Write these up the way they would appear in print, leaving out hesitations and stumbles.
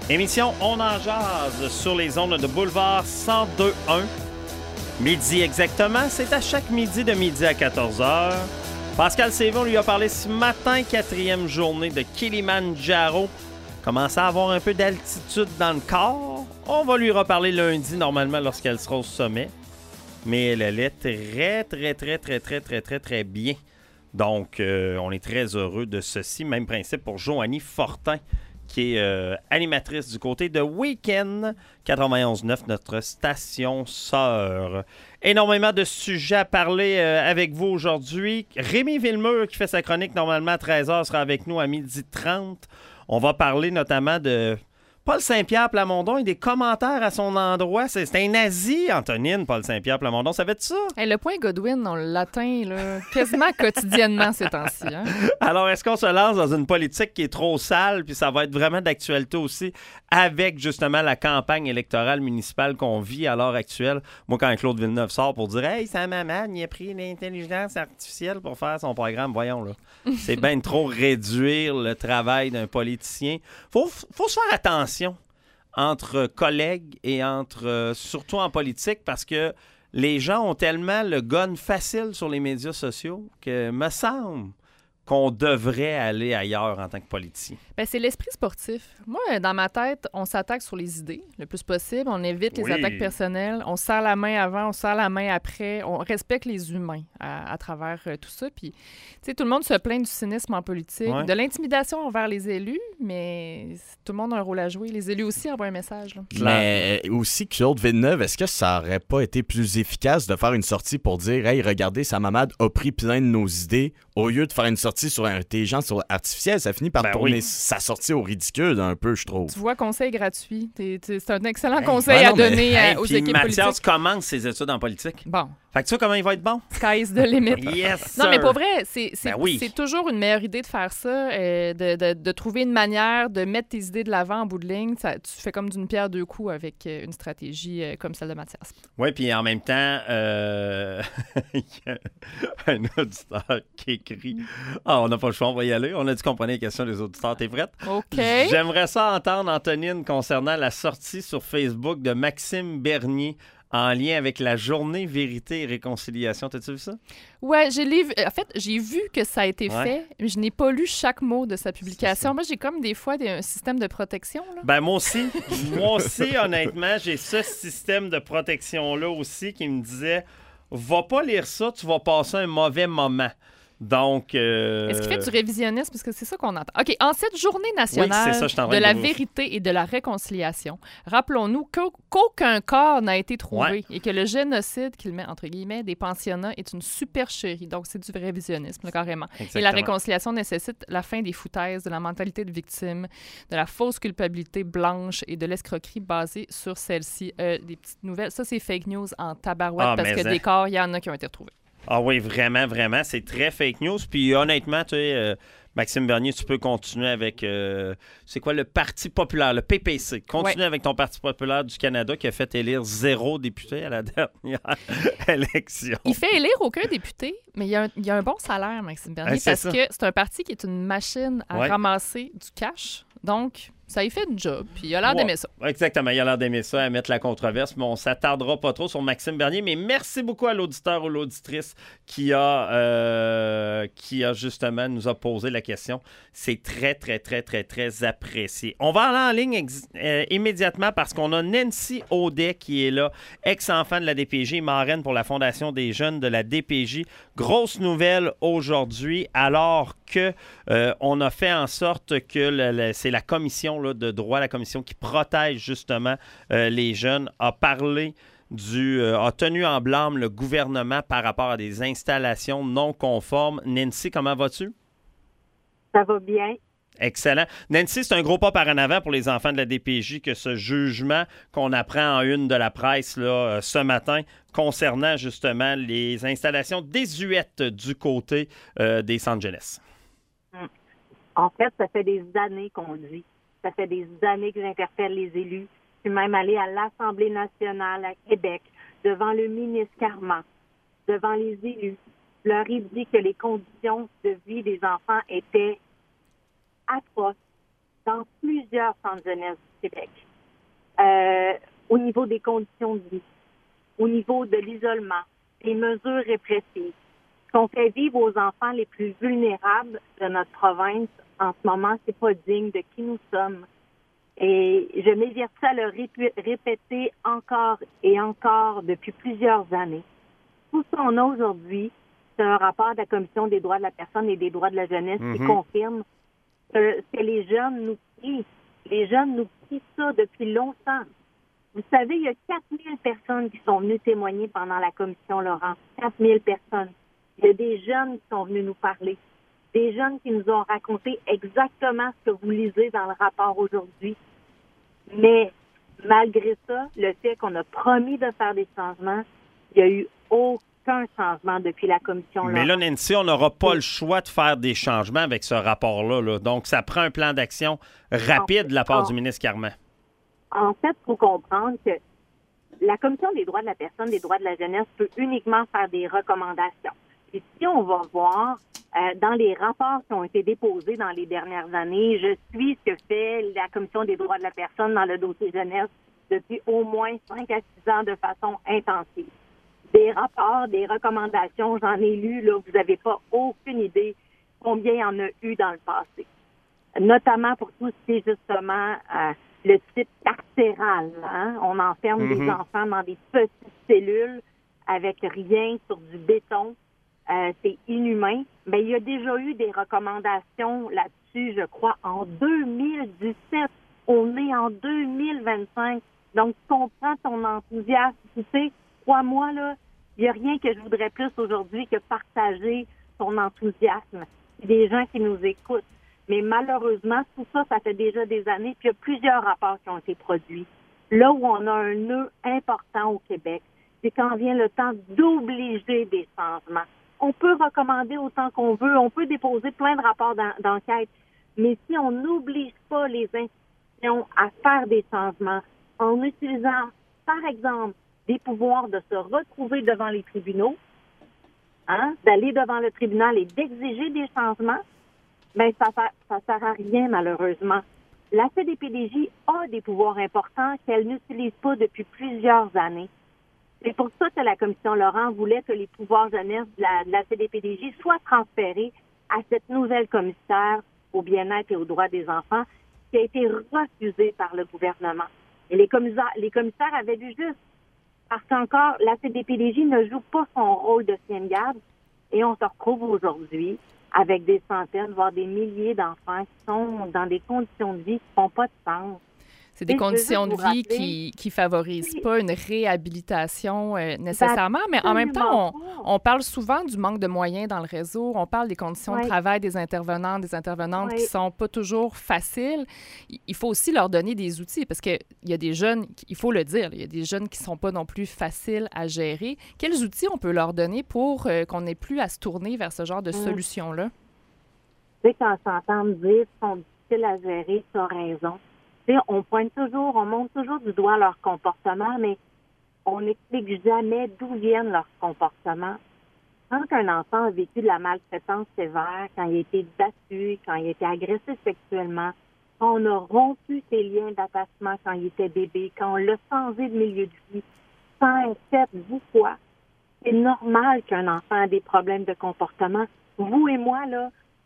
Émission On en jase sur les ondes de Boulevard 102.1. Midi exactement, c'est à chaque midi de midi à 14h. Pascal Sévon lui a parlé ce matin, 4e journée de Kilimandjaro. Commence à avoir un peu d'altitude dans le corps. On va lui reparler lundi, normalement, lorsqu'elle sera au sommet. Mais elle allait très bien. Donc, on est très heureux de ceci. Même principe pour Joanie Fortin, qui est animatrice du côté de Week-end 91.9, notre station sœur. Énormément de sujets à parler avec vous aujourd'hui. Rémi Villemur, qui fait sa chronique normalement à 13h, sera avec nous à 12h30. On va parler notamment de Paul Saint-Pierre Plamondon et des commentaires à son endroit. C'est un nazi, Antonine, Paul Saint-Pierre Plamondon. Savais-tu ça? Hey, le point Godwin, on l'atteint là, quasiment quotidiennement ces temps-ci. Hein? Alors, est-ce qu'on se lance dans une politique qui est trop sale, puis ça va être vraiment d'actualité aussi, avec justement la campagne électorale municipale qu'on vit à l'heure actuelle? Moi, quand Claude Villeneuve sort pour dire « Hey, Sam Hamad, il a pris l'intelligence artificielle pour faire son programme. » Voyons, là. C'est bien trop réduire le travail d'un politicien. Faut se faire attention entre collègues et surtout en politique, parce que les gens ont tellement le gun facile sur les médias sociaux que me semble qu'on devrait aller ailleurs en tant que politicien. Bien, c'est l'esprit sportif. Moi, dans ma tête, on s'attaque sur les idées le plus possible. On évite les attaques personnelles. On serre la main avant, on serre la main après. On respecte les humains à travers tout ça. Puis, tu sais, tout le monde se plaint du cynisme en politique, de l'intimidation envers les élus, mais tout le monde a un rôle à jouer. Les élus aussi envoient un message. Là. Mais aussi, Claude Villeneuve, est-ce que ça aurait pas été plus efficace de faire une sortie pour dire « Hey, regardez, Sam Hamad a pris plein de nos idées » au lieu de faire une sortie sur l'intelligence artificielle? Ça finit par tourner sa sortie au ridicule un peu, je trouve. Tu vois, conseil gratuit. C'est un excellent conseil à donner aux équipes politiques. Mathias commence ses études en politique. Bon. Fait que tu vois comment il va être bon? Sky's the limit. Yes, non, mais pour vrai, c'est oui. toujours une meilleure idée de faire ça, de trouver une manière de mettre tes idées de l'avant en bout de ligne. Tu fais comme d'une pierre deux coups avec une stratégie comme celle de Mathias. Oui, puis en même temps, il y a un auditeur qui écrit « Ah, on n'a pas le choix, on va y aller. On a dit qu'on prenait les questions des auditeurs. T'es prête? » OK. J'aimerais ça entendre, Antonine, concernant la sortie sur Facebook de Maxime Bernier en lien avec la journée Vérité et Réconciliation. T'as-tu vu ça? Ouais, en fait, j'ai vu que ça a été fait, mais je n'ai pas lu chaque mot de sa publication. Moi, j'ai comme des fois un système de protection. Là. Ben moi aussi, honnêtement, j'ai ce système de protection-là aussi qui me disait « Va pas lire ça, tu vas passer un mauvais moment. » Donc, Est-ce qu'il fait du révisionnisme? Parce que c'est ça qu'on entend. OK, en cette journée nationale de la vérité et de la réconciliation, rappelons-nous qu'aucun corps n'a été trouvé et que le génocide qu'il met, entre guillemets, des pensionnats est une supercherie. Donc, c'est du révisionnisme, là, carrément. Exactement. Et la réconciliation nécessite la fin des foutaises, de la mentalité de victime, de la fausse culpabilité blanche et de l'escroquerie basée sur celle-ci. Des petites nouvelles. Ça, c'est fake news en tabarouette parce que des corps, il y en a qui ont été retrouvés. Ah oui, vraiment, c'est très fake news. Puis honnêtement, tu sais, Maxime Bernier, tu peux continuer avec, c'est quoi, le Parti populaire, le PPC. Continue avec ton Parti populaire du Canada qui a fait élire 0 député à la dernière élection. Il fait élire aucun député, mais il y a un bon salaire, Maxime Bernier, parce que c'est un parti qui est une machine à ramasser du cash. Donc, ça y fait une job, puis il a l'air d'aimer ça. Exactement, il a l'air d'aimer ça, à mettre la controverse, mais on ne s'attardera pas trop sur Maxime Bernier. Mais merci beaucoup à l'auditeur ou l'auditrice qui a justement nous a posé la question. C'est très apprécié. On va aller en ligne immédiatement parce qu'on a Nancy Audet qui est là, ex-enfant de la DPJ, marraine pour la Fondation des jeunes de la DPJ. Grosse nouvelle aujourd'hui, alors que on a fait en sorte que c'est la commission là, de droit, la commission qui protège justement les jeunes, a parlé a tenu en blâme le gouvernement par rapport à des installations non conformes. Nancy, comment vas-tu? Ça va bien. Excellent. Nancy, c'est un gros pas par en avant pour les enfants de la DPJ que ce jugement qu'on apprend en une de la presse là, ce matin concernant justement les installations désuètes du côté des centres jeunesse. En fait, ça fait des années qu'on le dit. Ça fait des années que j'interpelle les élus. Je suis même allée à l'Assemblée nationale à Québec, devant le ministre Carman, devant les élus. Je leur ai dit que les conditions de vie des enfants étaient atroces. dans plusieurs centres jeunesse du Québec. Au niveau des conditions de vie, au niveau de l'isolement, des mesures répressives. Ce qu'on fait vivre aux enfants les plus vulnérables de notre province en ce moment, c'est pas digne de qui nous sommes. Et je m'évertue à le répéter encore et encore depuis plusieurs années. Tout ce qu'on a aujourd'hui, c'est un rapport de la Commission des droits de la personne et des droits de la jeunesse qui confirme que les jeunes nous crient. Les jeunes nous crient ça depuis longtemps. Vous savez, il y a 4000 personnes qui sont venues témoigner pendant la commission Laurent. 4000 personnes. Il y a des jeunes qui sont venus nous parler. Des jeunes qui nous ont raconté exactement ce que vous lisez dans le rapport aujourd'hui. Mais malgré ça, le fait qu'on a promis de faire des changements, il n'y a eu aucun changement depuis la commission Laurent. Mais là, Nancy, on n'aura pas le choix de faire des changements avec ce rapport-là. Là. Donc, ça prend un plan d'action rapide de la part du ministre Carman. En fait, il faut comprendre que la Commission des droits de la personne, des droits de la jeunesse peut uniquement faire des recommandations. Et si on va voir dans les rapports qui ont été déposés dans les dernières années, je suis ce que fait la Commission des droits de la personne dans le dossier jeunesse depuis au moins 5 à 6 ans de façon intensive. Des rapports, des recommandations, j'en ai lu, là, vous n'avez pas aucune idée combien il y en a eu dans le passé. Notamment pour tout ce qui est justement le type carcéral. Hein? On enferme des enfants dans des petites cellules avec rien sur du béton. C'est inhumain. Mais il y a déjà eu des recommandations là-dessus, je crois, en 2017. On est en 2025. Donc, je comprends ton enthousiasme. Tu sais, crois-moi, là, il n'y a rien que je voudrais plus aujourd'hui que partager ton enthousiasme. Il y a des gens qui nous écoutent. Mais malheureusement, tout ça, ça fait déjà des années, puis il y a plusieurs rapports qui ont été produits. Là où on a un nœud important au Québec, c'est quand vient le temps d'obliger des changements. On peut recommander autant qu'on veut, on peut déposer plein de rapports d'enquête, mais si on n'oblige pas les institutions à faire des changements en utilisant, par exemple, des pouvoirs de se retrouver devant les tribunaux, d'aller devant le tribunal et d'exiger des changements, ben ça sert à rien, malheureusement. La CDPDJ a des pouvoirs importants qu'elle n'utilise pas depuis plusieurs années. C'est pour ça que la commission Laurent voulait que les pouvoirs jeunesse de la CDPDJ soient transférés à cette nouvelle commissaire au bien-être et aux droits des enfants qui a été refusée par le gouvernement. Et les commissaires avaient vu juste. Parce qu'encore, la CDPDJ ne joue pas son rôle de chien de garde et on se retrouve aujourd'hui avec des centaines, voire des milliers d'enfants qui sont dans des conditions de vie qui ne font pas de sens. C'est des conditions de vie qui favorisent pas une réhabilitation nécessairement, mais en même temps, on parle souvent du manque de moyens dans le réseau, on parle des conditions de travail des intervenants, des intervenantes qui sont pas toujours faciles. Il faut aussi leur donner des outils parce qu'il y a des jeunes, il faut le dire, il y a des jeunes qui sont pas non plus faciles à gérer. Quels outils on peut leur donner pour qu'on n'ait plus à se tourner vers ce genre de solution-là? Tu sais, quand s'entend me dire qu'ils sont difficiles à gérer, tu as raison. On montre toujours du doigt leur comportement, mais on n'explique jamais d'où viennent leurs comportements. Quand un enfant a vécu de la maltraitance sévère, quand il a été battu, quand il a été agressé sexuellement, quand on a rompu ses liens d'attachement quand il était bébé, quand on l'a changé de milieu de vie, faites-vous quoi? C'est normal qu'un enfant ait des problèmes de comportement. Vous et moi, là,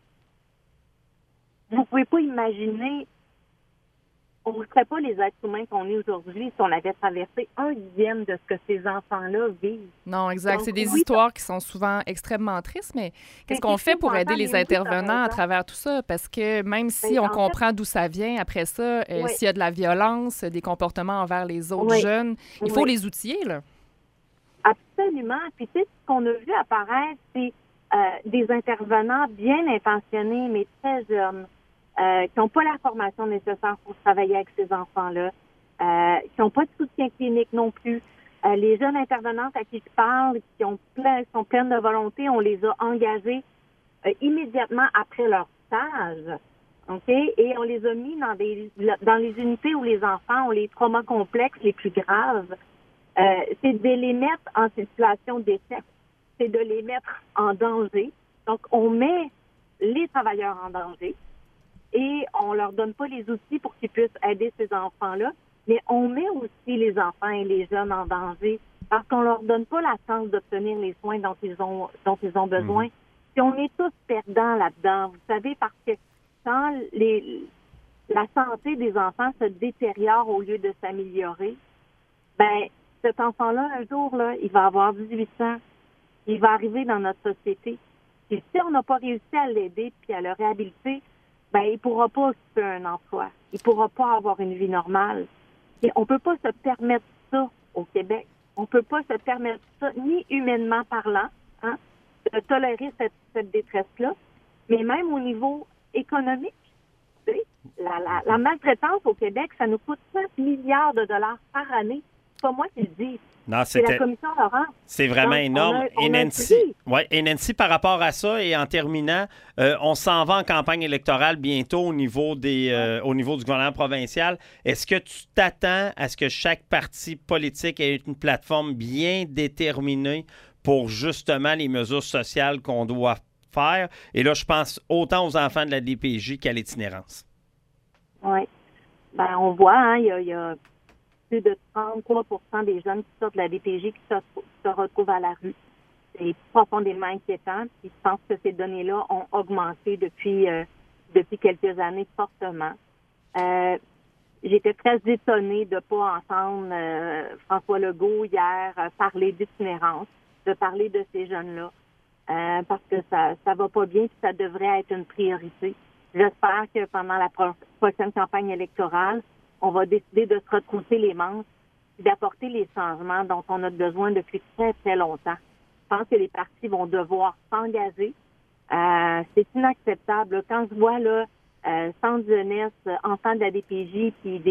vous pouvez pas imaginer. On ne serait pas les êtres humains qu'on est aujourd'hui si on avait traversé 1/10 de ce que ces enfants-là vivent. Non, exact. Donc, c'est des histoires qui sont souvent extrêmement tristes, mais qu'est-ce qu'on fait pour aider les intervenants à travers tout ça? Parce que même si on comprend d'où ça vient, après ça, s'il y a de la violence, des comportements envers les autres jeunes, il faut les outiller, là. Absolument. Puis, tu sais, ce qu'on a vu apparaître, c'est des intervenants bien intentionnés, mais très jeunes. Qui n'ont pas la formation nécessaire pour travailler avec ces enfants-là, qui n'ont pas de soutien clinique non plus. Les jeunes intervenantes à qui je parle, qui sont pleines de volonté, on les a engagées immédiatement après leur stage, ok, et on les a mis dans les unités où les enfants ont les traumas complexes les plus graves. C'est de les mettre en situation d'échec, c'est de les mettre en danger. Donc, on met les travailleurs en danger. et on leur donne pas les outils pour qu'ils puissent aider ces enfants-là, mais on met aussi les enfants et les jeunes en danger parce qu'on leur donne pas la chance d'obtenir les soins dont ils ont besoin. Puis on est tous perdants là-dedans, vous savez, parce que quand la santé des enfants se détériore au lieu de s'améliorer, ben cet enfant-là, un jour, là, il va avoir 18 ans, il va arriver dans notre société. Et si on n'a pas réussi à l'aider puis à le réhabiliter, ben il pourra pas occuper un emploi. Il pourra pas avoir une vie normale. Et on peut pas se permettre ça au Québec. On peut pas se permettre ça, ni humainement parlant, hein, de tolérer cette détresse-là, mais même au niveau économique. Tu sais, la maltraitance au Québec, ça nous coûte 5 milliards de dollars par année. C'est pas moi qui le dis. Non, c'est la commission Laurent. C'est vraiment énorme. Et Nancy, par rapport à ça, et en terminant, on s'en va en campagne électorale bientôt au niveau du gouvernement provincial. Est-ce que tu t'attends à ce que chaque parti politique ait une plateforme bien déterminée pour justement les mesures sociales qu'on doit faire? Et là, je pense autant aux enfants de la DPJ qu'à l'itinérance. Oui. Ben, on voit, hein, il y a plus de 33% des jeunes qui sortent de la DPJ qui se retrouvent à la rue. C'est profondément inquiétant. Puis je pense que ces données-là ont augmenté depuis quelques années fortement. J'étais très étonnée de ne pas entendre François Legault hier parler d'itinérance, de parler de ces jeunes-là, parce que ça va pas bien et ça devrait être une priorité. J'espère que pendant la prochaine campagne électorale, on va décider de se retrousser les manches et d'apporter les changements dont on a besoin depuis très, très longtemps. Je pense que les partis vont devoir s'engager. C'est inacceptable. Quand je vois là, centre jeunesse, enfants de la DPJ,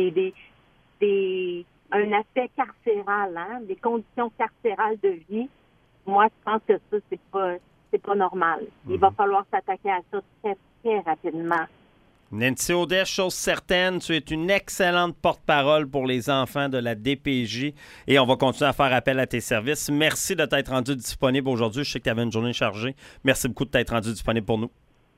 puis un aspect carcéral, hein, des conditions carcérales de vie, moi, je pense que ça, c'est pas normal. Il va falloir s'attaquer à ça très, très rapidement. Nancy Audet, chose certaine, tu es une excellente porte-parole pour les enfants de la DPJ et on va continuer à faire appel à tes services. Merci de t'être rendu disponible aujourd'hui. Je sais que tu avais une journée chargée. Merci beaucoup de t'être rendu disponible pour nous.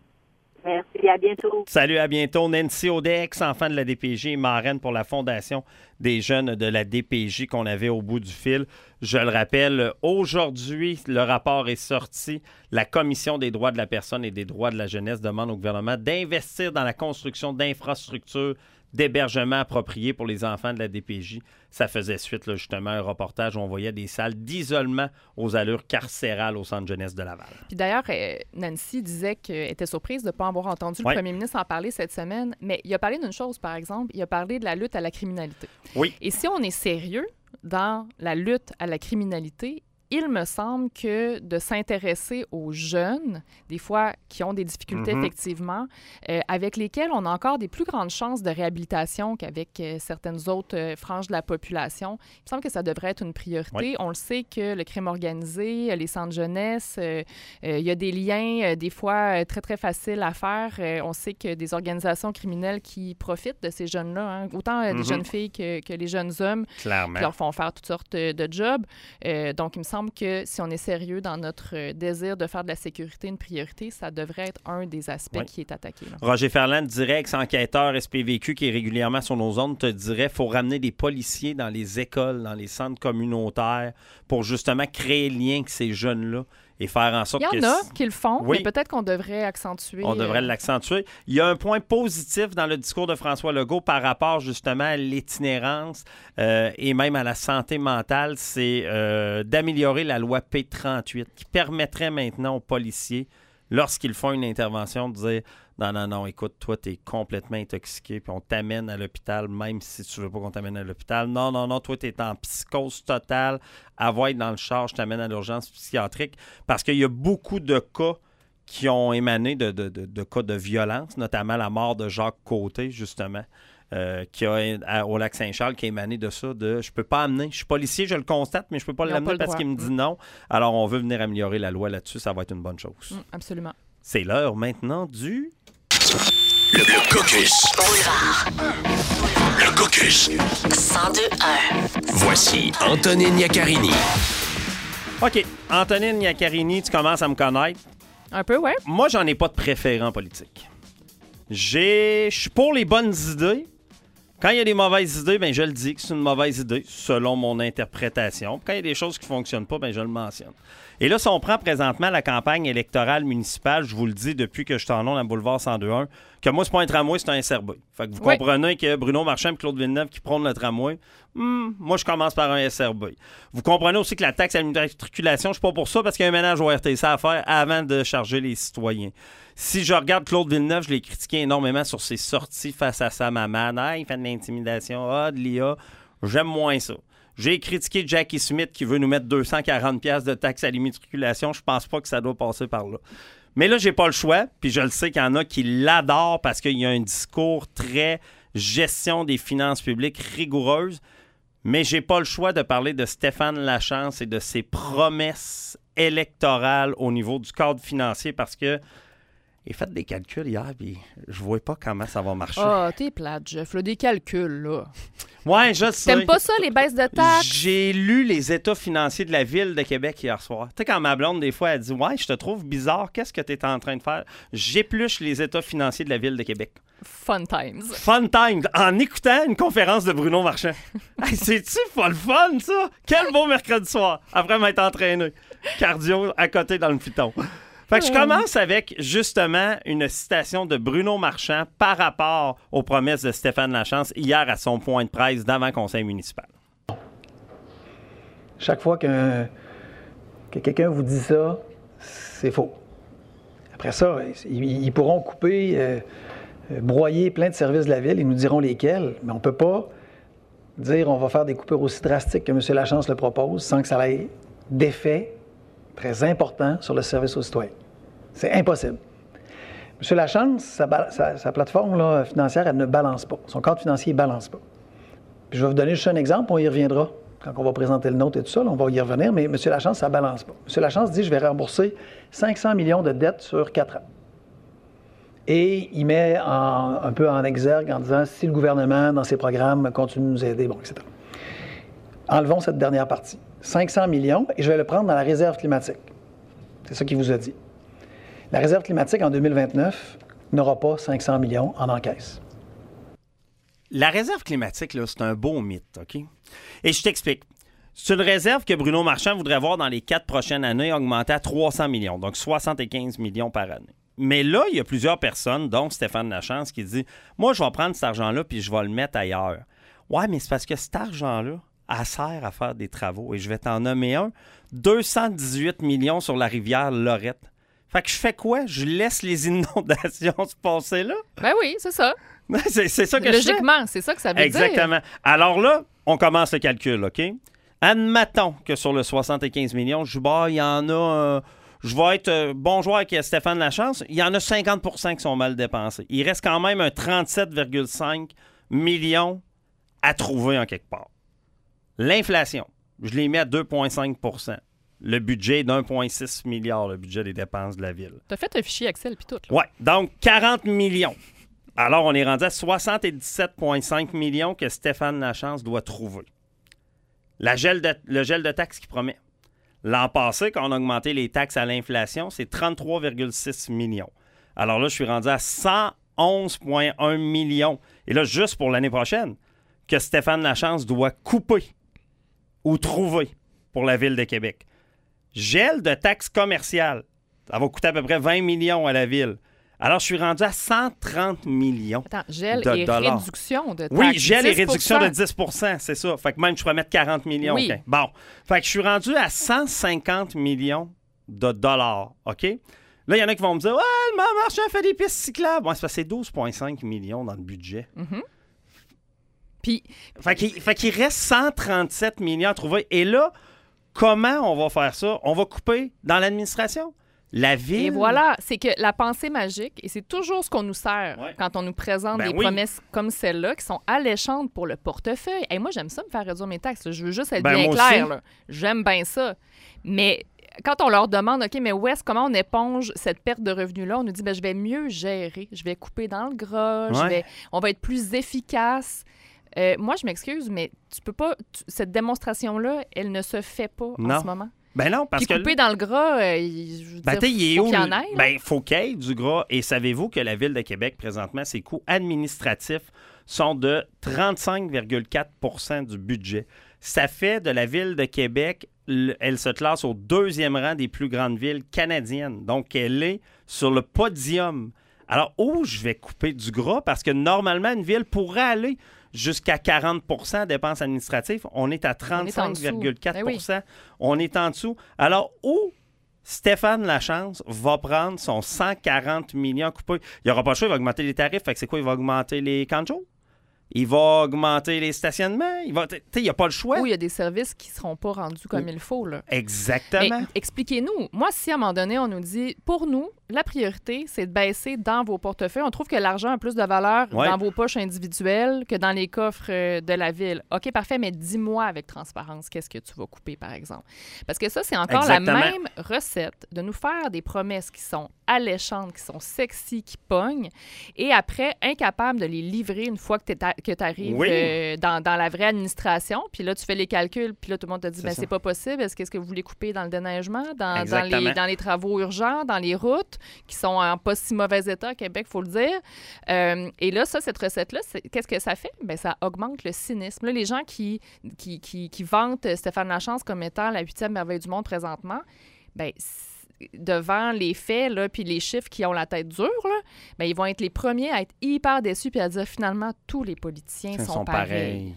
Merci, à bientôt. Salut, à bientôt. Nancy Audet, ex-enfant de la DPJ et marraine pour la Fondation des jeunes de la DPJ qu'on avait au bout du fil. Je le rappelle, aujourd'hui, le rapport est sorti. La Commission des droits de la personne et des droits de la jeunesse demande au gouvernement d'investir dans la construction d'infrastructures d'hébergement approprié pour les enfants de la DPJ. Ça faisait suite, là, justement, à un reportage où on voyait des salles d'isolement aux allures carcérales au centre jeunesse de Laval. Puis d'ailleurs, Nancy disait qu'elle était surprise de ne pas avoir entendu le premier ministre en parler cette semaine, mais il a parlé d'une chose, par exemple, il a parlé de la lutte à la criminalité. Oui. Et si on est sérieux dans la lutte à la criminalité, il me semble que de s'intéresser aux jeunes, des fois qui ont des difficultés effectivement, avec lesquels on a encore des plus grandes chances de réhabilitation qu'avec certaines autres franges de la population, il me semble que ça devrait être une priorité. Oui. On le sait que le crime organisé, les centres jeunesse, il y a des liens des fois très, très faciles à faire. On sait que des organisations criminelles qui profitent de ces jeunes-là, hein, autant des jeunes filles que les jeunes hommes, clairement, qui leur font faire toutes sortes de jobs. Donc, il me semble que si on est sérieux dans notre désir de faire de la sécurité une priorité, ça devrait être un des aspects qui est attaqué. Là. Roger Ferland, direct enquêteur SPVQ qui est régulièrement sur nos ondes, te dirait qu'il faut ramener des policiers dans les écoles, dans les centres communautaires pour justement créer le lien avec ces jeunes-là et faire en sorte que... Il y en a qui le font, mais peut-être qu'on devrait accentuer... On devrait l'accentuer. Il y a un point positif dans le discours de François Legault par rapport justement à l'itinérance et même à la santé mentale, c'est d'améliorer la loi P38 qui permettrait maintenant aux policiers, lorsqu'ils font une intervention, de dire « Non, écoute, toi, t'es complètement intoxiqué, puis on t'amène à l'hôpital, même si tu veux pas qu'on t'amène à l'hôpital. Non, toi, t'es en psychose totale. Avoir être dans le char, je t'amène à l'urgence psychiatrique. » Parce qu'il y a beaucoup de cas qui ont émané de cas de violence, notamment la mort de Jacques Côté, justement, au Lac-Saint-Charles, qui a émané de ça, je peux pas amener. Je suis policier, je le constate, mais je peux pas l'amener parce qu'il me dit non. Alors, on veut venir améliorer la loi là-dessus, ça va être une bonne chose. Absolument. C'est l'heure maintenant du... Le caucus. Boulevard. Le caucus. 102.1. Voici Antonine Iaccarini. OK. Antonine Iaccarini, tu commences à me connaître. Un peu, ouais. Moi, j'en ai pas de préférent politique. Je suis pour les bonnes idées. Quand il y a des mauvaises idées, ben je le dis que c'est une mauvaise idée, selon mon interprétation. Quand il y a des choses qui ne fonctionnent pas, ben je le mentionne. Et là, si on prend présentement la campagne électorale municipale, je vous le dis depuis que je suis en ondes à Boulevard 102.1, que moi, c'est pas un tramway, c'est un SRB. Fait que vous comprenez que Bruno Marchand et Claude Villeneuve qui prônent le tramway, moi, je commence par un SRB. Vous comprenez aussi que la taxe à l'immatriculation, je suis pas pour ça parce qu'il y a un ménage au RTC à faire avant de charger les citoyens. Si je regarde Claude Villeneuve, je l'ai critiqué énormément sur ses sorties face à sa maman. Ah, il fait de l'intimidation, de l'IA. J'aime moins ça. J'ai critiqué Jackie Smith qui veut nous mettre 240$ de taxes à l'immatriculation. Je pense pas que ça doit passer par là. Mais là, j'ai pas le choix, puis je le sais qu'il y en a qui l'adorent parce qu'il y a un discours très gestion des finances publiques rigoureuse. Mais j'ai pas le choix de parler de Stéphane Lachance et de ses promesses électorales au niveau du cadre financier parce que j'ai fait des calculs hier, puis je vois pas comment ça va marcher. Ah, t'es plate, Jeff. Là, des calculs, là. Ouais, je sais. T'aimes pas ça, les baisses de taxes? J'ai lu les états financiers de la Ville de Québec hier soir. Tu sais, quand ma blonde, des fois, elle dit « Ouais, je te trouve bizarre. Qu'est-ce que t'es en train de faire? » J'épluche les états financiers de la Ville de Québec. Fun times. Fun times. En écoutant une conférence de Bruno Marchand. Hey, c'est-tu pas le fun, ça? Quel beau mercredi soir, après m'être entraîné. Cardio à côté dans le piton. Fait que je commence avec, justement, une citation de Bruno Marchand par rapport aux promesses de Stéphane Lachance hier à son point de presse d'avant-conseil municipal. Chaque fois que quelqu'un vous dit ça, c'est faux. Après ça, ils pourront couper, broyer plein de services de la Ville, ils nous diront lesquels, mais on ne peut pas dire on va faire des coupures aussi drastiques que M. Lachance le propose sans que ça ait d'effet très important sur le service aux citoyens. C'est impossible. M. Lachance, sa plateforme là, financière, elle ne balance pas. Son cadre financier ne balance pas. Puis je vais vous donner juste un exemple, on y reviendra. Quand on va présenter le nôtre et tout ça, là, on va y revenir, mais M. Lachance, ça ne balance pas. M. Lachance dit, je vais rembourser 500 millions de dettes sur 4 ans. Et il met un peu en exergue en disant, si le gouvernement, dans ses programmes, continue de nous aider, bon, etc. Enlevons cette dernière partie. 500 millions, et je vais le prendre dans la réserve climatique. C'est ça qu'il vous a dit. La réserve climatique, en 2029, n'aura pas 500 millions en encaisse. La réserve climatique, là, c'est un beau mythe, OK? Et je t'explique. C'est une réserve que Bruno Marchand voudrait voir dans les 4 prochaines années augmenter à 300 millions, donc 75 millions par année. Mais là, il y a plusieurs personnes, dont Stéphane Lachance, qui dit « Moi, je vais prendre cet argent-là puis je vais le mettre ailleurs. » Ouais, mais c'est parce que cet argent-là, elle sert à faire des travaux. Et je vais t'en nommer un. 218 millions sur la rivière Lorette. Fait que je fais quoi? Je laisse les inondations se passer là? Ben oui, c'est ça. c'est ça que je fais. Logiquement, c'est ça que ça veut dire. Exactement. Alors là, on commence le calcul, OK? Admettons que sur le 75 millions, je il y en a... je vais être bon joueur avec Stéphane Lachance. Il y en a 50% qui sont mal dépensés. Il reste quand même un 37,5 millions à trouver en quelque part. L'inflation, je l'ai mis à 2,5 %. Le budget est d'1,6 milliard, le budget des dépenses de la Ville. T'as fait un fichier Excel puis tout. Oui, donc 40 millions. Alors, on est rendu à 77,5 millions que Stéphane Lachance doit trouver. Le gel de taxes qu'il promet. L'an passé, quand on a augmenté les taxes à l'inflation, c'est 33,6 millions. Alors là, je suis rendu à 111,1 millions. Et là, juste pour l'année prochaine, que Stéphane Lachance doit couper ou trouver pour la Ville de Québec. Gel de taxes commerciales. Ça va coûter à peu près 20 millions à la Ville. Alors, je suis rendu à 130 millions. Attends, gel de et dollars. Réduction de taxes. Oui, gel 10%. et réduction de 10 %, c'est ça. Fait que même, je pourrais mettre 40 millions. Oui. Okay. Bon. Fait que je suis rendu à 150 millions de dollars. OK? Là, il y en a qui vont me dire « Ouais, le Marchand fait des pistes cyclables. Ouais, c'est parce que c'est 12,5 millions dans le budget. Mm-hmm. Puis... Fait qu'il reste 137 millions à trouver. Et là, comment on va faire ça? On va couper dans l'administration. La Ville... Et voilà, c'est que la pensée magique, et c'est toujours ce qu'on nous sert quand on nous présente des promesses comme celle-là, qui sont alléchantes pour le portefeuille. Et moi, j'aime ça me faire réduire mes taxes. Je veux juste être bien clair. Là. J'aime bien ça. Mais quand on leur demande, OK, mais comment on éponge cette perte de revenus-là? On nous dit, je vais mieux gérer. Je vais couper dans le gras. On va être plus efficace. Moi, je m'excuse, mais tu peux pas... cette démonstration-là, elle ne se fait pas en ce moment. Ben non, parce que... couper dans le gras, il faut qu'il y en ait. Ben, faut qu'il y ait du gras. Et savez-vous que la Ville de Québec, présentement, ses coûts administratifs sont de 35,4 % du budget. Ça fait de la Ville de Québec, elle se classe au 2e rang des plus grandes villes canadiennes. Donc, elle est sur le podium. Alors, où je vais couper du gras? Parce que normalement, une ville pourrait aller jusqu'à 40 % dépenses administratives. On est à 35,4 %. On est en dessous. Alors, où Stéphane Lachance va prendre son 140 millions coupés? Il n'y aura pas le choix, il va augmenter les tarifs. Fait que c'est quoi? Il va augmenter les camps de jour? Il va augmenter les stationnements. Il n'y a pas le choix. Oui, il y a des services qui ne seront pas rendus comme il faut. Là. Exactement. Mais expliquez-nous. Moi, si à un moment donné, on nous dit, pour nous, la priorité, c'est de baisser dans vos portefeuilles. On trouve que l'argent a plus de valeur dans vos poches individuelles que dans les coffres de la ville. OK, parfait, mais dis-moi avec transparence, qu'est-ce que tu vas couper, par exemple? Parce que ça, c'est encore la même recette de nous faire des promesses qui sont alléchantes, qui sont sexy, qui pognent, et après, incapable de les livrer une fois que tu arrives dans la vraie administration. Puis là, tu fais les calculs, puis là, tout le monde te dit, c'est pas possible. Qu'est-ce que vous voulez couper dans le déneigement, dans les travaux urgents, dans les routes qui sont en pas si mauvais état à Québec, il faut le dire. Et là, cette recette-là, qu'est-ce que ça fait? Bien, ça augmente le cynisme. Là, les gens qui vantent Stéphane Lachance comme étant la 8e merveille du monde présentement, bien, devant les faits, là, puis les chiffres qui ont la tête dure, là, bien, ils vont être les premiers à être hyper déçus puis à dire finalement tous les politiciens sont pareils.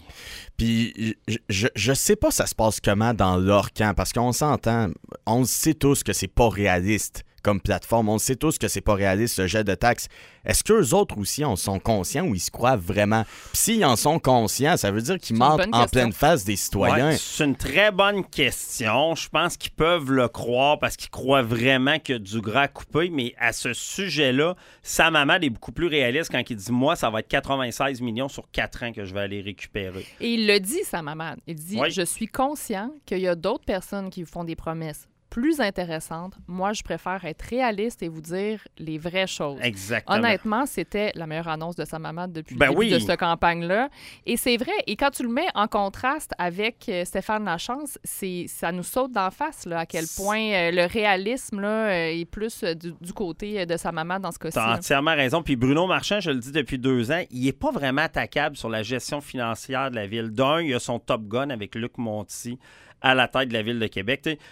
Puis je sais pas ça se passe comment dans leur camp, parce qu'on s'entend, on sait tous que c'est pas réaliste comme plateforme. On sait tous que c'est pas réaliste, ce jet de taxes. Est-ce qu'eux autres aussi en sont conscients ou ils se croient vraiment? Puis s'ils en sont conscients, ça veut dire qu'ils mentent en pleine face des citoyens. Ouais, c'est une très bonne question. Je pense qu'ils peuvent le croire parce qu'ils croient vraiment qu'il y a du gras à couper. Mais à ce sujet-là, Sam Hamad est beaucoup plus réaliste quand il dit « Moi, ça va être 96 millions sur 4 ans que je vais aller récupérer. » Et il le dit, Sam Hamad. Il dit « Je suis conscient qu'il y a d'autres personnes qui vous font des promesses plus intéressante. Moi, je préfère être réaliste et vous dire les vraies choses. » Exactement. Honnêtement, c'était la meilleure annonce de Sam Hamad depuis le début de cette campagne-là. Et c'est vrai. Et quand tu le mets en contraste avec Stéphane Lachance, ça nous saute d'en face là, à quel point le réalisme là, est plus du côté de Sam Hamad dans ce cas-ci. Tu as entièrement raison. Puis Bruno Marchand, je le dis depuis 2 ans, il n'est pas vraiment attaquable sur la gestion financière de la ville. D'un, il a son Top Gun avec Luc Monti à la tête de la ville de Québec. T'sais,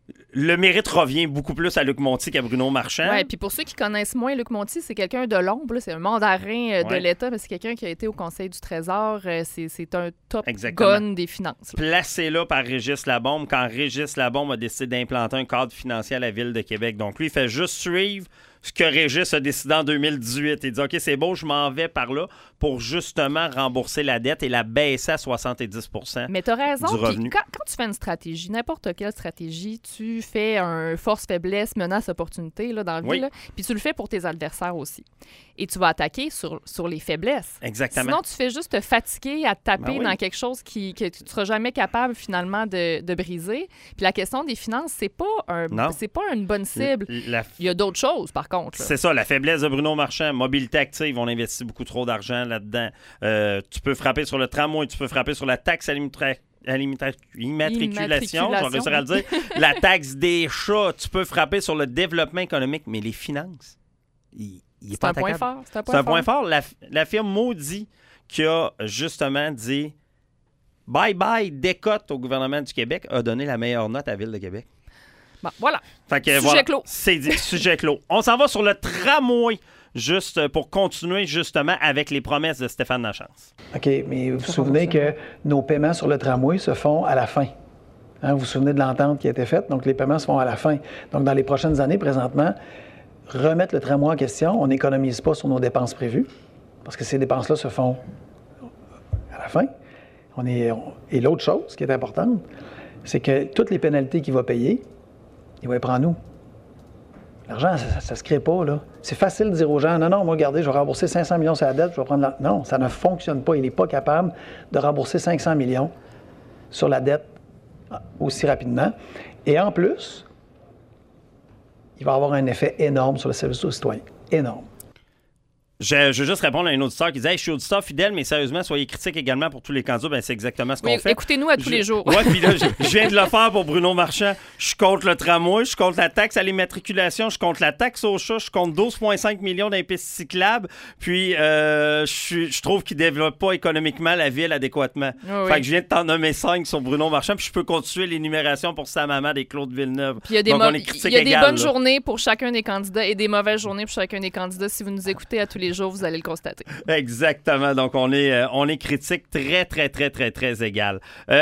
le mérite revient beaucoup plus à Luc Monti qu'à Bruno Marchand. Oui, puis pour ceux qui connaissent moins Luc Monti, c'est quelqu'un de l'ombre, c'est un mandarin de l'État, mais c'est quelqu'un qui a été au Conseil du Trésor. C'est un top gun des finances. Placé là par Régis Labombe quand Régis Labombe a décidé d'implanter un cadre financier à la Ville de Québec. Donc lui, il fait juste suivre ce que Régis a décidé en 2018. Il dit « OK, c'est beau, je m'en vais par là pour justement rembourser la dette et la baisser à 70 % Mais tu as raison. Du revenu. Puis quand tu fais une stratégie, n'importe quelle stratégie, tu fais un force-faiblesse, menace-opportunité là, dans le vie, là, puis tu le fais pour tes adversaires aussi. Et tu vas attaquer sur les faiblesses. Exactement. Sinon, tu fais juste te fatiguer à te taper dans quelque chose que tu ne seras jamais capable finalement de briser. Puis la question des finances, c'est pas une bonne cible. Il y a d'autres choses, par contre. Là. C'est ça, la faiblesse de Bruno Marchand. Mobilité active, on investit beaucoup trop d'argent là-dedans. Tu peux frapper sur le tramway, tu peux frapper sur la taxe à l'immatriculation, je vais réussir à le dire. La taxe des chats, tu peux frapper sur le développement économique, mais les finances, c'est un point fort. C'est un point fort. La firme Maudit qui a justement dit bye-bye, décote au gouvernement du Québec, a donné la meilleure note à la Ville de Québec. Bon, voilà. Sujet clos. C'est dit, sujet clos. On s'en va sur le tramway, juste pour continuer justement avec les promesses de Stéphane Lachance. OK, mais vous vous souvenez que nos paiements sur le tramway se font à la fin. Hein, vous vous souvenez de l'entente qui a été faite? Donc, les paiements se font à la fin. Donc, dans les prochaines années, présentement, remettre le tramway en question, on n'économise pas sur nos dépenses prévues, parce que ces dépenses-là se font à la fin. Et l'autre chose qui est importante, c'est que toutes les pénalités qu'il va payer, il va les prendre nous. L'argent, ça ne se crée pas, là. C'est facile de dire aux gens, non, moi, regardez, je vais rembourser 500 millions sur la dette, je vais prendre la... Non, ça ne fonctionne pas. Il n'est pas capable de rembourser 500 millions sur la dette aussi rapidement. Et en plus, il va avoir un effet énorme sur le service aux citoyens. Énorme. Je veux juste répondre à un auditeur qui disait hey, je suis auditeur fidèle, mais sérieusement, soyez critiques également pour tous les candidats. Ben, c'est exactement ce qu'on fait. Écoutez-nous à tous les jours. Oui, puis là, je viens de le faire pour Bruno Marchand. Je suis contre le tramway, je suis contre la taxe à l'immatriculation, je suis contre la taxe au chat, je suis contre 12,5 millions dans les pistes cyclables. Puis, je trouve qu'il ne développe pas économiquement la ville adéquatement. Oui. Fait que je viens de t'en nommer 5 sur Bruno Marchand, puis je peux continuer l'énumération pour Sam Hamad et Claude Villeneuve. Puis il y a des bonnes journées pour chacun des candidats et des mauvaises journées pour chacun des candidats. Si vous nous écoutez à tous les jours, vous allez le constater. Exactement. Donc, on est critique très, très, très, très, très égal.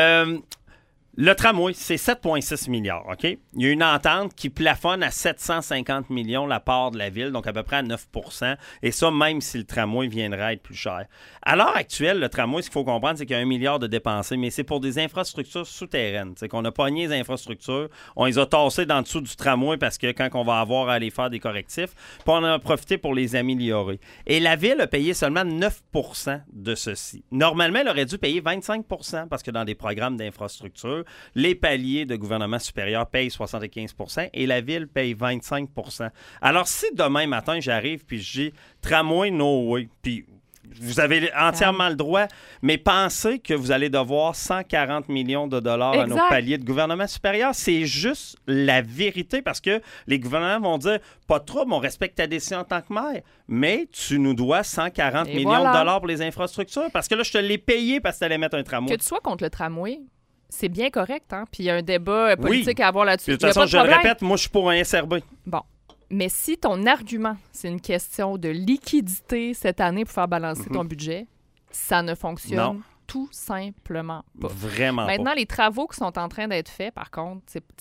Le tramway, c'est 7,6 milliards, OK? Il y a une entente qui plafonne à 750 millions la part de la ville, donc à peu près à 9 %, et ça, même si le tramway viendrait être plus cher. À l'heure actuelle, le tramway, ce qu'il faut comprendre, c'est qu'il y a 1 milliard de dépensés, mais c'est pour des infrastructures souterraines. C'est qu'on a pogné les infrastructures, on les a tassées dans le dessous du tramway parce que quand on va avoir à aller faire des correctifs, puis on en a profité pour les améliorer. Et la ville a payé seulement 9 % de ceci. Normalement, elle aurait dû payer 25 % parce que dans des programmes d'infrastructure, les paliers de gouvernement supérieur payent 75 % et la ville paye 25 %. Alors, si demain matin, j'arrive puis je dis « tramway, no way », puis vous avez entièrement le droit, mais pensez que vous allez devoir 140 millions de dollars à nos paliers de gouvernement supérieur. C'est juste la vérité parce que les gouvernements vont dire « pas de trouble, on respecte ta décision en tant que maire, mais tu nous dois 140 millions de dollars pour les infrastructures parce que là, je te l'ai payé parce que tu allais mettre un tramway. » Que tu sois contre le tramway, c'est bien correct, hein? Puis il y a un débat politique à avoir là-dessus. De toute façon, je le répète, moi, je suis pour un SRB. Bon. Mais si ton argument, c'est une question de liquidité cette année pour faire balancer ton budget, ça ne fonctionne tout simplement pas. Vraiment Maintenant, pas. Les travaux qui sont en train d'être faits, par contre,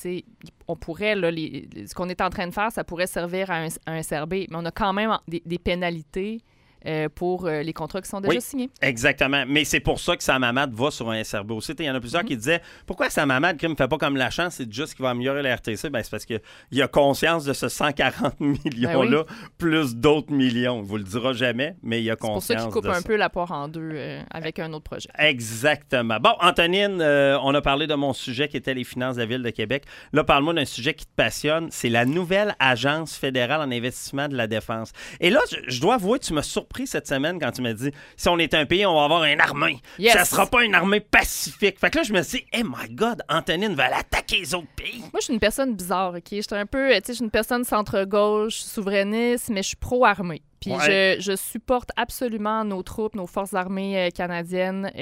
on pourrait, là, ce qu'on est en train de faire, ça pourrait servir à un SRB, mais on a quand même des pénalités pour les contrats qui sont déjà signés. Exactement. Mais c'est pour ça que Sam Hamad va sur un SRB aussi. Il y en a plusieurs qui disaient pourquoi Sam Hamad ne fait pas comme la chance, c'est juste qu'il va améliorer la RTC. Ben, c'est parce qu'il a conscience de ce 140 millions-là, plus d'autres millions. Il ne vous le dira jamais, mais il a conscience de ça. C'est pour ça qu'il coupe un peu la poire en deux avec un autre projet. Exactement. Bon, Antonine, on a parlé de mon sujet qui était les finances de la Ville de Québec. Là, parle-moi d'un sujet qui te passionne. C'est la nouvelle Agence fédérale en investissement de la défense. Et là, je dois avouer, tu m'as surpris cette semaine quand tu m'as dit si on est un pays, on va avoir une armée. Yes. Ça sera pas une armée pacifique. Fait que là, je me suis dit, hey my God, Antonine va aller attaquer les autres pays. Moi, je suis une personne bizarre, OK? Je suis une personne centre-gauche, souverainiste, mais je suis pro-armée. Puis je supporte absolument nos troupes, nos forces armées canadiennes.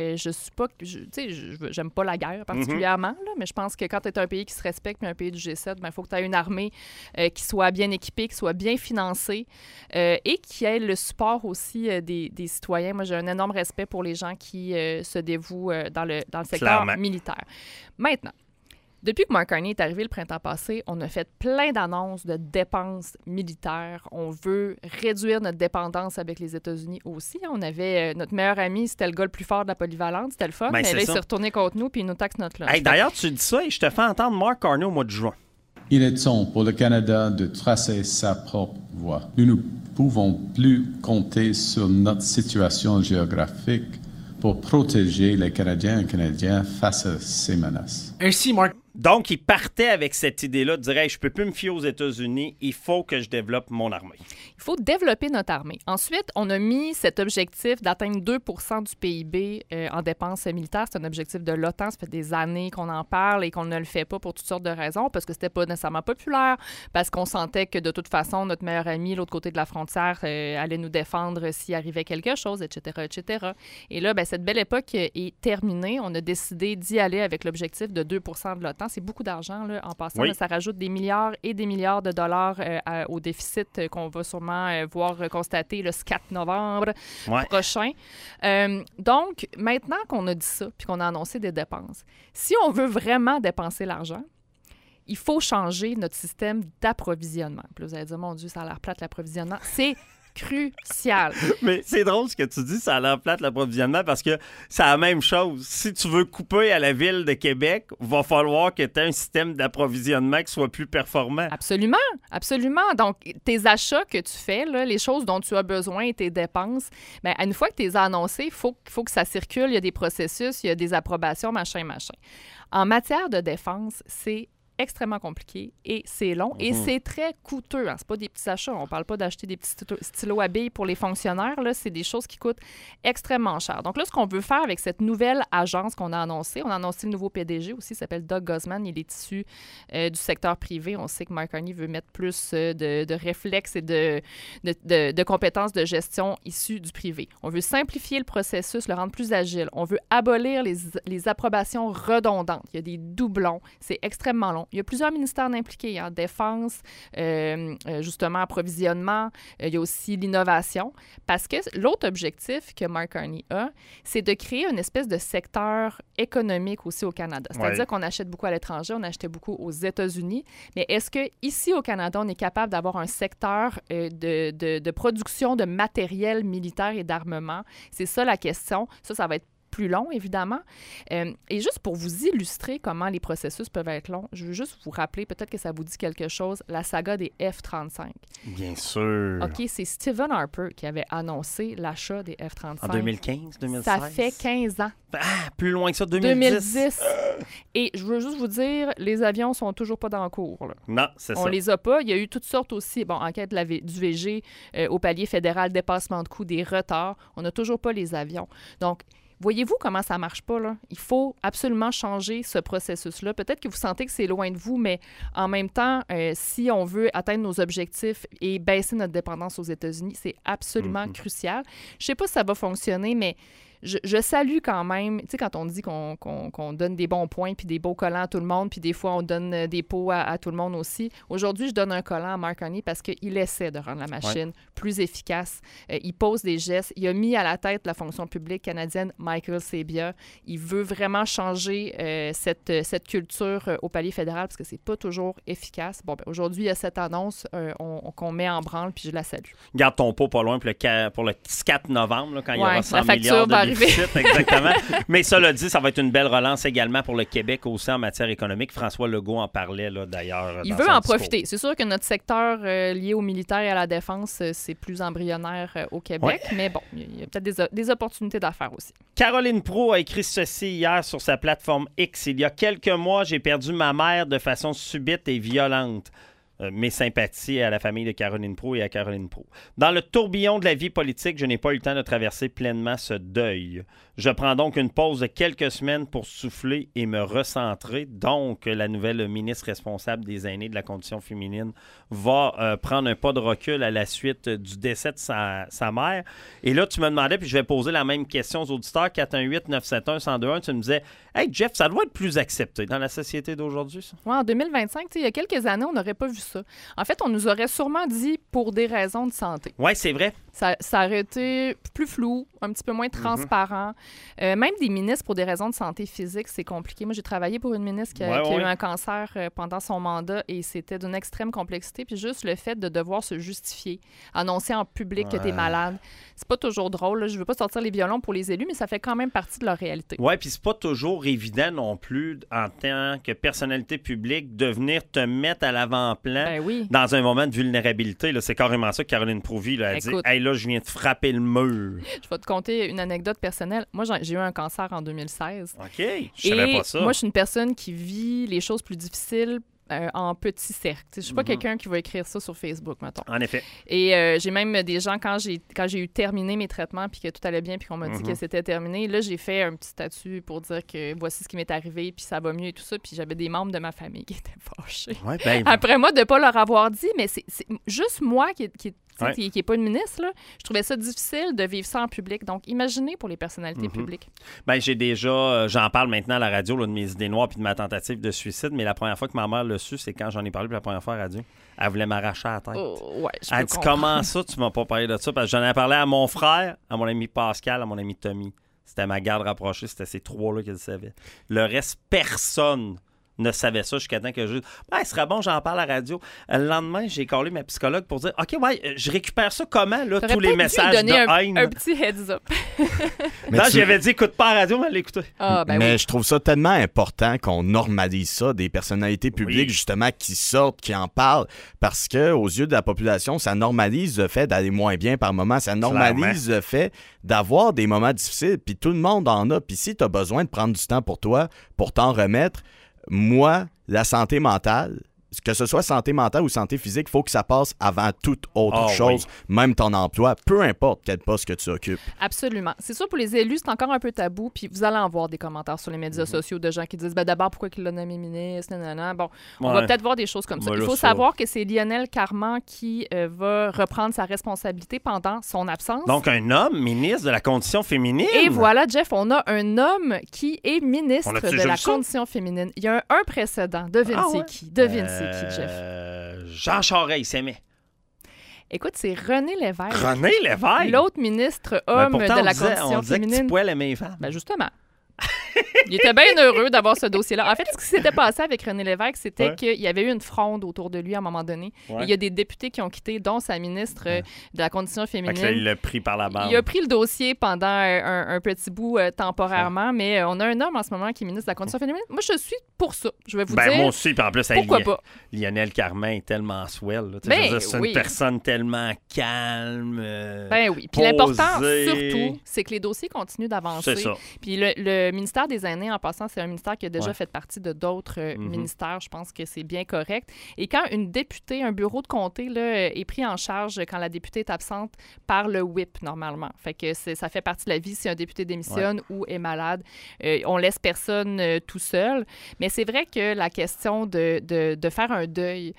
J'aime pas la guerre particulièrement, là, mais je pense que quand tu es un pays qui se respecte, puis un pays du G7, il faut que tu aies une armée qui soit bien équipée, qui soit bien financée et qui ait le support aussi des citoyens. Moi, j'ai un énorme respect pour les gens qui se dévouent dans le secteur militaire. Maintenant, depuis que Mark Carney est arrivé le printemps passé, on a fait plein d'annonces de dépenses militaires. On veut réduire notre dépendance avec les États-Unis aussi. On avait notre meilleur ami, c'était le gars le plus fort de la polyvalente, c'était le fun. Mais là, il s'est retourné contre nous puis il nous taxe notre lunch. Hey, d'ailleurs, tu dis ça et je te fais entendre Mark Carney au mois de juin. Il est temps pour le Canada de tracer sa propre voie. Nous ne pouvons plus compter sur notre situation géographique pour protéger les Canadiens et Canadiennes face à ces menaces. Ainsi, Mark. Donc, il partait avec cette idée-là de dire hey, « je ne peux plus me fier aux États-Unis, il faut que je développe mon armée ». Il faut développer notre armée. Ensuite, on a mis cet objectif d'atteindre 2 % du PIB en dépenses militaires. C'est un objectif de l'OTAN. Ça fait des années qu'on en parle et qu'on ne le fait pas pour toutes sortes de raisons, parce que c'était pas nécessairement populaire, parce qu'on sentait que de toute façon, notre meilleur ami, l'autre côté de la frontière, allait nous défendre s'il arrivait quelque chose, etc., etc. Et là, cette belle époque est terminée. On a décidé d'y aller avec l'objectif de 2 % de l'OTAN. C'est beaucoup d'argent, là, en passant. Là, ça rajoute des milliards et des milliards de dollars au déficit qu'on va sûrement voir constater le 4 novembre prochain. Donc, maintenant qu'on a dit ça puis qu'on a annoncé des dépenses, si on veut vraiment dépenser l'argent, il faut changer notre système d'approvisionnement. Puis là, vous allez dire, mon Dieu, ça a l'air plate, l'approvisionnement. C'est crucial. Mais c'est drôle ce que tu dis, ça a l'air plate l'approvisionnement parce que c'est la même chose. Si tu veux couper à la Ville de Québec, il va falloir que tu aies un système d'approvisionnement qui soit plus performant. Absolument, absolument. Donc, tes achats que tu fais, là, les choses dont tu as besoin et tes dépenses, bien, une fois que tu les as annoncées, il faut que ça circule, il y a des processus, il y a des approbations, machin. En matière de défense, c'est extrêmement compliqué et c'est long et c'est très coûteux. Hein. C'est pas des petits achats. On parle pas d'acheter des petits stylos à billes pour les fonctionnaires. Là, c'est des choses qui coûtent extrêmement cher. Donc là, ce qu'on veut faire avec cette nouvelle agence qu'on a annoncée, on a annoncé le nouveau PDG aussi, il s'appelle Doug Guzman. Il est issu du secteur privé. On sait que Mark Carney veut mettre plus de réflexes et de compétences de gestion issues du privé. On veut simplifier le processus, le rendre plus agile. On veut abolir les approbations redondantes. Il y a des doublons. C'est extrêmement long. Il y a plusieurs ministères impliqués. Hein, défense, justement, approvisionnement. Il y a aussi l'innovation. Parce que l'autre objectif que Mark Carney a, c'est de créer une espèce de secteur économique aussi au Canada. C'est-à-dire qu'on achète beaucoup à l'étranger, on achetait beaucoup aux États-Unis. Mais est-ce qu'ici au Canada, on est capable d'avoir un secteur de production de matériel militaire et d'armement? C'est ça la question. Ça va être plus long, évidemment. Et juste pour vous illustrer comment les processus peuvent être longs, je veux juste vous rappeler, peut-être que ça vous dit quelque chose, la saga des F-35. Bien sûr. OK, c'est Stephen Harper qui avait annoncé l'achat des F-35. En 2015, 2016? Ça fait 15 ans. Ah, plus loin que ça, 2010. Et je veux juste vous dire, les avions sont toujours pas dans le cours. Là. Non, c'est ça. On les a pas. Il y a eu toutes sortes aussi, enquête du VG, au palier fédéral, dépassement de coûts, des retards. On n'a toujours pas les avions. Donc, voyez-vous comment ça marche pas, là? Il faut absolument changer ce processus-là. Peut-être que vous sentez que c'est loin de vous, mais en même temps, si on veut atteindre nos objectifs et baisser notre dépendance aux États-Unis, c'est absolument crucial. Je sais pas si ça va fonctionner, mais je salue quand même, tu sais, quand on dit qu'on donne des bons points puis des beaux collants à tout le monde, puis des fois, on donne des pots à tout le monde aussi. Aujourd'hui, je donne un collant à Mark Carney parce qu'il essaie de rendre la machine plus efficace. Il pose des gestes. Il a mis à la tête la fonction publique canadienne Michael Sabia. Il veut vraiment changer cette culture au palier fédéral parce que c'est pas toujours efficace. Bon, aujourd'hui, il y a cette annonce qu'on met en branle, puis je la salue. Garde ton pot pas loin pour le 4 novembre, là, quand il y aura 100 milliards de exactement. Mais cela dit, ça va être une belle relance également pour le Québec aussi en matière économique. François Legault en parlait là, d'ailleurs. Il veut en profiter. C'est sûr que notre secteur lié au militaire et à la défense, c'est plus embryonnaire au Québec. Mais bon, il y a peut-être des opportunités d'affaires aussi. Caroline Proulx a écrit ceci hier sur sa plateforme X. Il y a quelques mois, j'ai perdu ma mère de façon subite et violente. Mes sympathies à la famille de Caroline Proulx et à Caroline Proulx. Dans le tourbillon de la vie politique, je n'ai pas eu le temps de traverser pleinement ce deuil. Je prends donc une pause de quelques semaines pour souffler et me recentrer. Donc, la nouvelle ministre responsable des aînés de la condition féminine va prendre un pas de recul à la suite du décès de sa mère. Et là, tu me demandais, puis je vais poser la même question aux auditeurs, 418-971-1021. Tu me disais, « Hey, Jeff, ça doit être plus accepté dans la société d'aujourd'hui, ça? » Oui, en 2025, il y a quelques années, on n'aurait pas vu ça. En fait, on nous aurait sûrement dit pour des raisons de santé. Oui, c'est vrai. Ça aurait été plus flou, un petit peu moins transparent. Même des ministres pour des raisons de santé physique, c'est compliqué. Moi, j'ai travaillé pour une ministre qui a eu un cancer pendant son mandat et c'était d'une extrême complexité. Puis juste le fait de devoir se justifier, annoncer en public que tu es malade, c'est pas toujours drôle. Là. Je veux pas sortir les violons pour les élus, mais ça fait quand même partie de leur réalité. Oui, puis c'est pas toujours évident non plus en tant que personnalité publique de venir te mettre à l'avant-plan dans un moment de vulnérabilité. Là, c'est carrément ça que Caroline Proulx a dit. Hey, là, je viens de frapper le mur. Je vais te conter une anecdote personnelle. Moi, j'ai eu un cancer en 2016. OK, je savais pas ça. Moi, je suis une personne qui vit les choses plus difficiles en petits cercles. Je ne suis pas quelqu'un qui va écrire ça sur Facebook, mettons. En effet. Et j'ai même des gens, quand j'ai eu terminé mes traitements puis que tout allait bien puis qu'on m'a dit que c'était terminé, là, j'ai fait un petit statut pour dire que voici ce qui m'est arrivé puis ça va mieux et tout ça. Puis j'avais des membres de ma famille qui étaient fâchés. Après moi, de ne pas leur avoir dit, mais c'est juste moi qui n'est pas une ministre, là, je trouvais ça difficile de vivre ça en public. Donc, imaginez pour les personnalités publiques. Bien, j'ai déjà, j'en parle maintenant à la radio là, de mes idées noires puis de ma tentative de suicide, mais la première fois que ma mère l'a su, c'est quand j'en ai parlé pour la première fois à la radio. Elle voulait m'arracher la tête. Elle dit, comment ça, tu m'as pas parlé de ça? Parce que j'en ai parlé à mon frère, à mon ami Pascal, à mon ami Tommy. C'était ma garde rapprochée, c'était ces trois-là qui le savaient. Le reste, personne ne savait ça jusqu'à temps que je... ce serait bon, j'en parle à la radio. Le lendemain, j'ai collé ma psychologue pour dire, OK, je récupère ça comment, là, tous les messages de haine? Un petit heads-up. Non, j'avais dit, écoute pas la radio, mais l'écouter. Mais je trouve ça tellement important qu'on normalise ça, des personnalités publiques, justement, qui sortent, qui en parlent, parce que aux yeux de la population, ça normalise le fait d'aller moins bien par moment, ça normalise le fait d'avoir des moments difficiles, puis tout le monde en a, puis si tu as besoin de prendre du temps pour toi, pour t'en remettre, moi, la santé mentale, que ce soit santé mentale ou santé physique, il faut que ça passe avant toute autre chose, même ton emploi, peu importe quel poste que tu occupes. Absolument. C'est sûr, pour les élus, c'est encore un peu tabou, puis vous allez en voir des commentaires sur les médias sociaux de gens qui disent d'abord, pourquoi il l'a nommé ministre, nanana. Bon, on va peut-être voir des choses comme ça. Il faut savoir que c'est Lionel Carman qui va reprendre sa responsabilité pendant son absence. Donc, un homme ministre de la condition féminine. Et voilà, Jeff, on a un homme qui est ministre de la condition féminine. Il y a un précédent. Devine c'est qui? Devine c'est qui, Jeff? Jean Charest, il s'aimait. Écoute, c'est René Lévesque. René Lévesque? L'autre ministre homme de la condition féminine. On disait que tu pouvais aimer les femmes. Ben justement. Il était bien heureux d'avoir ce dossier-là. En fait, ce qui s'était passé avec René Lévesque, c'était qu'il y avait eu une fronde autour de lui à un moment donné. Et il y a des députés qui ont quitté, dont sa ministre de la condition féminine. Fait que là, il l'a pris par la bande. Il a pris le dossier pendant un petit bout temporairement, mais on a un homme en ce moment qui est ministre de la condition féminine. Moi, je suis pour ça. Je vais vous dire. Moi aussi, puis en plus, pourquoi pas? Lionel Carman est tellement swell. C'est une personne tellement calme. Oui. Puis l'important, surtout, c'est que les dossiers continuent d'avancer. C'est ça. Puis le ministère des Aînés, en passant, c'est un ministère qui a déjà fait partie de d'autres ministères. Je pense que c'est bien correct. Et quand une députée, un bureau de comté là, est pris en charge quand la députée est absente par le whip, normalement. Fait que ça fait partie de la vie si un député démissionne ou est malade. On laisse personne tout seul. Mais c'est vrai que la question de faire un deuil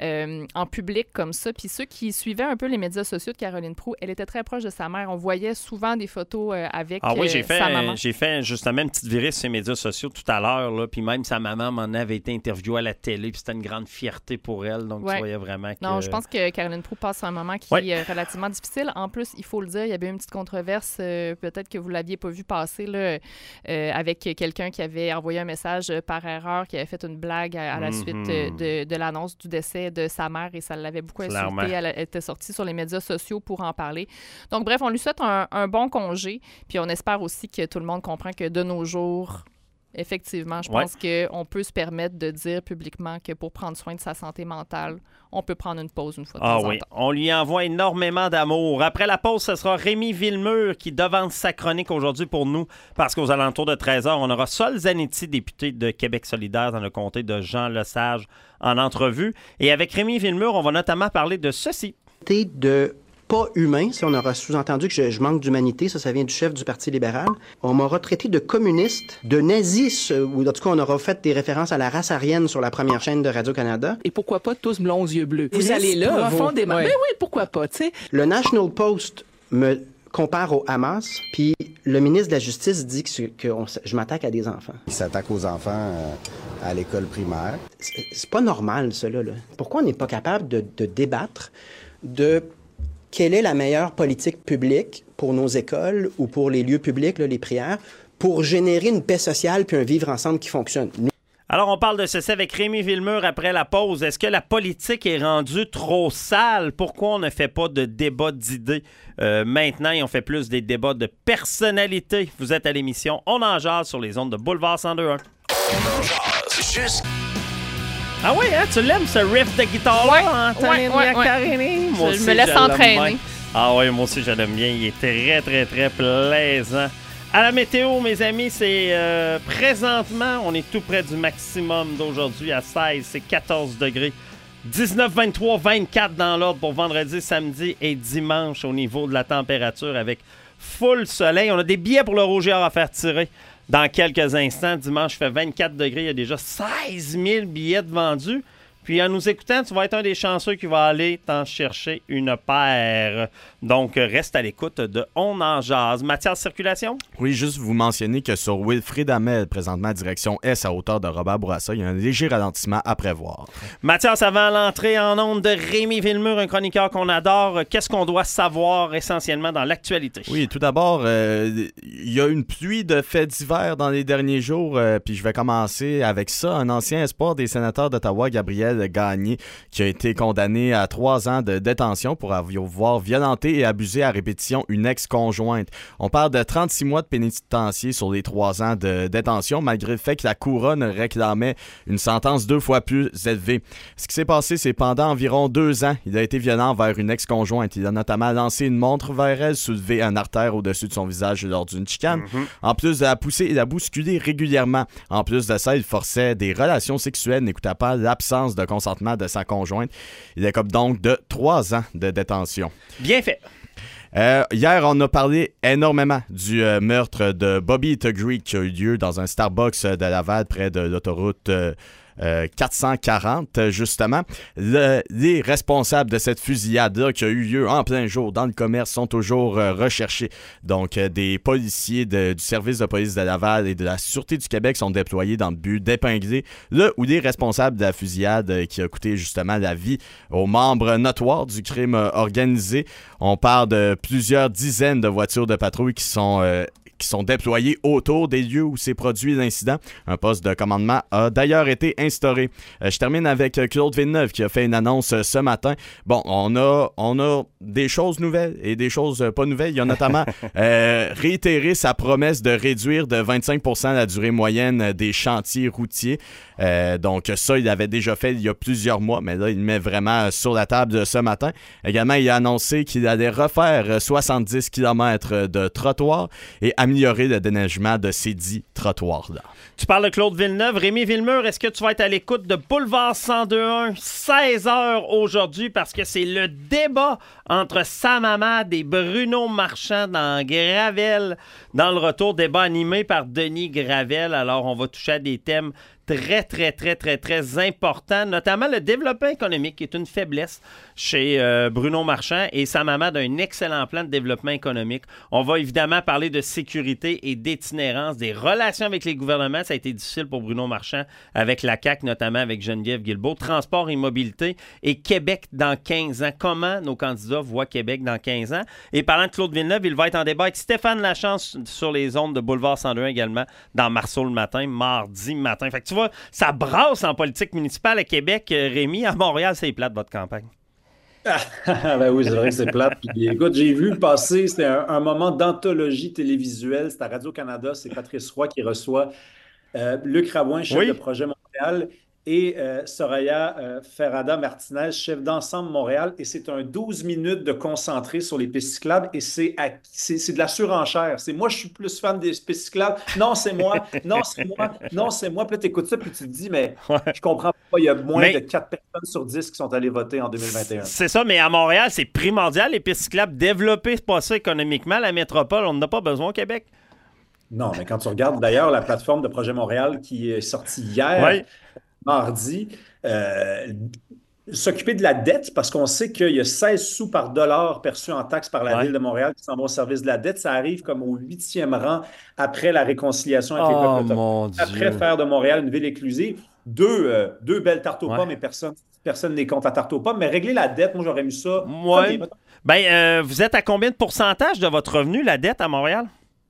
en public comme ça, puis ceux qui suivaient un peu les médias sociaux de Caroline Proulx, elle était très proche de sa mère. On voyait souvent des photos avec sa maman. J'ai fait justement une petite virée sur les médias sociaux tout à l'heure, là, puis même sa maman m'en avait été interviewée à la télé, puis c'était une grande fierté pour elle, donc tu voyais vraiment que... Non, je pense que Caroline Proulx passe un moment qui est relativement difficile. En plus, il faut le dire, il y avait une petite controverse, peut-être que vous ne l'aviez pas vu passer, là, avec quelqu'un qui avait envoyé un message par erreur, qui avait fait une blague à la suite de l'annonce du décès de sa mère, et ça l'avait beaucoup insultée. Elle était sortie sur les médias sociaux pour en parler. Donc bref, on lui souhaite un bon congé, puis on espère aussi que tout le monde comprend que de nos jours, effectivement, je pense qu'on peut se permettre de dire publiquement que pour prendre soin de sa santé mentale, on peut prendre une pause une fois de temps en temps. On lui envoie énormément d'amour. Après la pause, ce sera Rémi Villemur qui devance sa chronique aujourd'hui pour nous, parce qu'aux alentours de 13h, on aura Sol Zanetti, député de Québec solidaire dans le comté de Jean-Lesage, en entrevue. Et avec Rémi Villemur, on va notamment parler de ceci. De pas humain, si on aura sous-entendu que je manque d'humanité, ça vient du chef du Parti libéral. On m'aura traité de communiste, de nazi, ou en tout cas, on aura fait des références à la race aryenne sur la première chaîne de Radio-Canada. Et pourquoi pas tous blonds aux yeux bleus? Vous allez là, profondément. Mais oui, pourquoi pas, tu sais. Le National Post me compare au Hamas, puis le ministre de la Justice dit que je m'attaque à des enfants. Il s'attaque aux enfants à l'école primaire. C'est pas normal, cela, là. Pourquoi on n'est pas capable de débattre de quelle est la meilleure politique publique pour nos écoles ou pour les lieux publics, là, les prières, pour générer une paix sociale puis un vivre ensemble qui fonctionne? Alors, on parle de ceci avec Rémi Villemur après la pause. Est-ce que la politique est rendue trop sale? Pourquoi on ne fait pas de débat d'idées maintenant et on fait plus des débats de personnalité? Vous êtes à l'émission On en jase sur les ondes de Boulevard 102.1. On en jase juste... Ah oui, hein? Tu l'aimes, ce riff de guitare-là? Oui. Je me laisse entraîner. Ah oui, moi aussi, je l'aime bien. Il est très, très, très plaisant. À la météo, mes amis, c'est présentement, on est tout près du maximum d'aujourd'hui à 16, c'est 14 degrés. 19, 23, 24 dans l'ordre pour vendredi, samedi et dimanche au niveau de la température avec full soleil. On a des billets pour le Rouge et Or à faire tirer dans quelques instants. Dimanche, il fait 24 degrés. Il y a déjà 16 000 billets de vendus. Puis en nous écoutant, tu vas être un des chanceux qui va aller t'en chercher une paire. Donc, reste à l'écoute de On en jase. Mathias, circulation? Oui, juste vous mentionner que sur Wilfrid Hamel, présentement direction Est à hauteur de Robert Bourassa, il y a un léger ralentissement à prévoir. Mathias, avant l'entrée en onde de Rémi Villemur, un chroniqueur qu'on adore, qu'est-ce qu'on doit savoir essentiellement dans l'actualité? Oui, tout d'abord, il y a une pluie de faits divers dans les derniers jours, puis je vais commencer avec ça. Un ancien espoir des sénateurs d'Ottawa, Gabriel Michel Gagné, qui a été condamné à 3 ans de détention pour avoir violenté et abusé à répétition une ex-conjointe. On parle de 36 mois de pénitencier sur les 3 ans de détention, malgré le fait que la couronne réclamait une sentence 2 fois plus élevée. Ce qui s'est passé, c'est pendant environ 2 ans, il a été violent envers une ex-conjointe. Il a notamment lancé une montre vers elle, soulevé un artère au-dessus de son visage lors d'une chicane. En plus de la pousser et la bousculer régulièrement. En plus de ça, il forçait des relations sexuelles, n'écoutait pas l'absence de consentement de sa conjointe. Il écope donc de 3 ans de détention. Bien fait. Hier, on a parlé énormément du meurtre de Bobby Tuggery qui a eu lieu dans un Starbucks de Laval près de l'autoroute 440, justement. Les responsables de cette fusillade-là qui a eu lieu en plein jour dans le commerce sont toujours recherchés. Donc, des policiers du service de police de Laval et de la Sûreté du Québec sont déployés dans le but d'épingler le ou les responsables de la fusillade qui a coûté justement la vie aux membres notoires du crime organisé. On parle de plusieurs dizaines de voitures de patrouille qui sont déployés autour des lieux où s'est produit l'incident. Un poste de commandement a d'ailleurs été instauré. Je termine avec Claude Villeneuve qui a fait une annonce ce matin. Bon, on a des choses nouvelles et des choses pas nouvelles. Il a notamment réitéré sa promesse de réduire de 25% la durée moyenne des chantiers routiers. Donc ça, il l'avait déjà fait il y a plusieurs mois, mais là, il le met vraiment sur la table ce matin. Également, il a annoncé qu'il allait refaire 70 km de trottoirs et améliorer le déneigement de ces 10 trottoirs-là. Tu parles de Claude Villeneuve. Rémi Villemur, est-ce que tu vas être à l'écoute de Boulevard 102.1, 16h aujourd'hui, parce que c'est le débat entre Sam Hamad et Bruno Marchand dans Gravel, dans le retour, débat animé par Denis Gravel. Alors, on va toucher à des thèmes très, très, très, très, très important, notamment le développement économique, qui est une faiblesse chez Bruno Marchand, et Sam Hamad a un excellent plan de développement économique. On va évidemment parler de sécurité et d'itinérance, des relations avec les gouvernements. Ça a été difficile pour Bruno Marchand avec la CAQ, notamment avec Geneviève Guilbeault. Transport et mobilité et Québec dans 15 ans. Comment nos candidats voient Québec dans 15 ans? Et parlant de Claude Villeneuve, il va être en débat avec Stéphane Lachance sur les ondes de Boulevard 102 également, dans Marceau le matin, mardi matin. Fait que tu vois, ça brasse en politique municipale à Québec, Rémi. À Montréal, c'est plate, votre campagne. Ben oui, c'est vrai que c'est plate. Puis, écoute, j'ai vu passer, c'était un moment d'anthologie télévisuelle. C'est à Radio-Canada, c'est Patrice Roy qui reçoit Luc Rabouin, chef de projet Montréal, et Soraya Ferrada Martinez, chef d'ensemble Montréal. Et c'est un 12 minutes de concentré sur les pistes cyclables et c'est de la surenchère. C'est moi, je suis plus fan des pistes cyclables. Non, c'est moi. Non, c'est moi. Non, c'est moi. Puis là, tu écoutes ça puis tu te dis, mais je comprends pas. Il y a moins de 4 personnes sur 10 qui sont allées voter en 2021. C'est ça, mais à Montréal, c'est primordial, les pistes cyclables. Développer pas ça économiquement, la métropole, on n'en a pas besoin au Québec. Non, mais quand tu regardes d'ailleurs la plateforme de Projet Montréal qui est sortie hier, mardi, s'occuper de la dette, parce qu'on sait qu'il y a 16 sous par dollar perçu en taxes par la Ville de Montréal qui s'en vont au service de la dette. Ça arrive comme au 8e rang après la réconciliation avec les peuples autochtones. Après faire de Montréal une ville inclusive. Deux belles tartes aux pommes, mais personne n'est contre la tarte aux pommes. Mais régler la dette, moi, j'aurais mis ça. Vous êtes à combien de pourcentage de votre revenu, la dette à Montréal?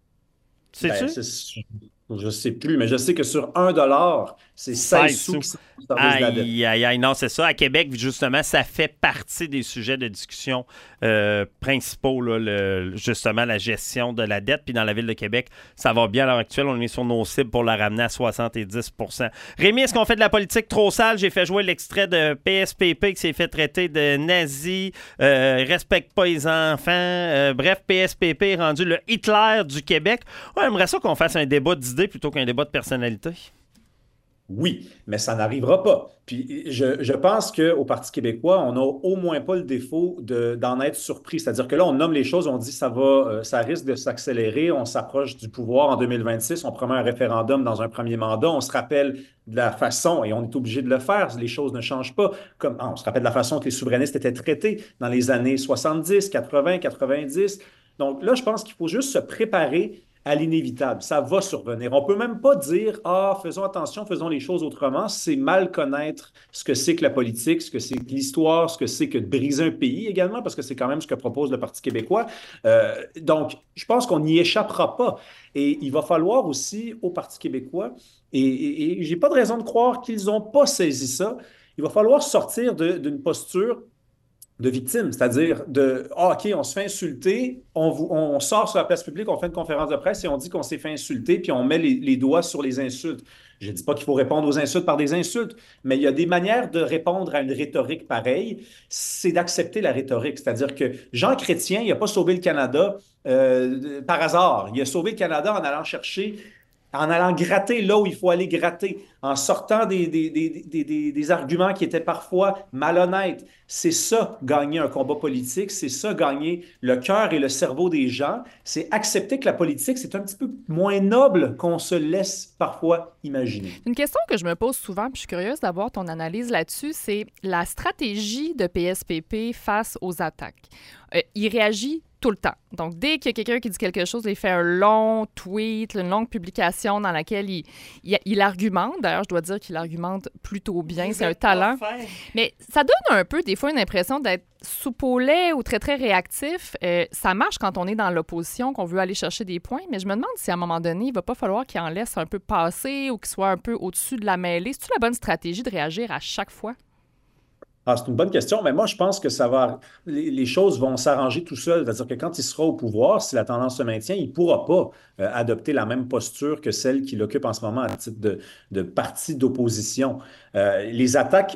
Sais-tu? Je ne sais plus, mais je sais que sur $1, c'est 16 sous qui sont au service de la dette. Aïe, non, c'est ça. À Québec, justement, ça fait partie des sujets de discussion principaux, là, justement, la gestion de la dette. Puis dans la Ville de Québec, ça va bien à l'heure actuelle. On est sur nos cibles pour la ramener à 70%. Rémi, est-ce qu'on fait de la politique trop sale? J'ai fait jouer l'extrait de PSPP qui s'est fait traiter de nazi, respecte pas les enfants. Bref, PSPP est rendu le Hitler du Québec. Ouais, j'aimerais ça qu'on fasse un débat d'idées plutôt qu'un débat de personnalité. Oui, mais ça n'arrivera pas. Puis je pense qu'au Parti québécois, on n'a au moins pas le défaut d'en être surpris. C'est-à-dire que là, on nomme les choses, on dit ça risque de s'accélérer, on s'approche du pouvoir en 2026, on promet un référendum dans un premier mandat, on se rappelle de la façon, et on est obligé de le faire, les choses ne changent pas. On se rappelle de la façon que les souverainistes étaient traités dans les années 70, 80, 90. Donc là, je pense qu'il faut juste se préparer à l'inévitable. Ça va survenir. On ne peut même pas dire « Ah, faisons attention, faisons les choses autrement ». C'est mal connaître ce que c'est que la politique, ce que c'est que l'histoire, ce que c'est que de briser un pays également, parce que c'est quand même ce que propose le Parti québécois. Donc, je pense qu'on n'y échappera pas. Et il va falloir aussi au Parti québécois, et je n'ai pas de raison de croire qu'ils n'ont pas saisi ça, il va falloir sortir d'une posture de victime, c'est-à-dire OK, on se fait insulter, on sort sur la place publique, on fait une conférence de presse et on dit qu'on s'est fait insulter, puis on met les doigts sur les insultes. Je ne dis pas qu'il faut répondre aux insultes par des insultes, mais il y a des manières de répondre à une rhétorique pareille, c'est d'accepter la rhétorique. C'est-à-dire que Jean Chrétien, il n'a pas sauvé le Canada par hasard. Il a sauvé le Canada en allant gratter là où il faut aller gratter, en sortant des arguments qui étaient parfois malhonnêtes. C'est ça, gagner un combat politique, c'est ça, gagner le cœur et le cerveau des gens, c'est accepter que la politique, c'est un petit peu moins noble qu'on se laisse parfois imaginer. Une question que je me pose souvent, puis je suis curieuse d'avoir ton analyse là-dessus, c'est la stratégie de PSPP face aux attaques. Il réagit tout le temps. Donc, dès qu'il y a quelqu'un qui dit quelque chose, il fait un long tweet, une longue publication dans laquelle il argumente. D'ailleurs, je dois dire qu'il argumente plutôt bien. C'est un talent. Mais ça donne un peu, des fois, une impression d'être soupe au lait ou très, très réactif. Ça marche quand on est dans l'opposition, qu'on veut aller chercher des points. Mais je me demande si, à un moment donné, il ne va pas falloir qu'il en laisse un peu passer ou qu'il soit un peu au-dessus de la mêlée. C'est-tu la bonne stratégie de réagir à chaque fois? C'est une bonne question, mais moi, je pense que les choses vont s'arranger tout seul. C'est-à-dire que quand il sera au pouvoir, si la tendance se maintient, il ne pourra pas adopter la même posture que celle qu'il occupe en ce moment à titre de parti d'opposition. Les attaques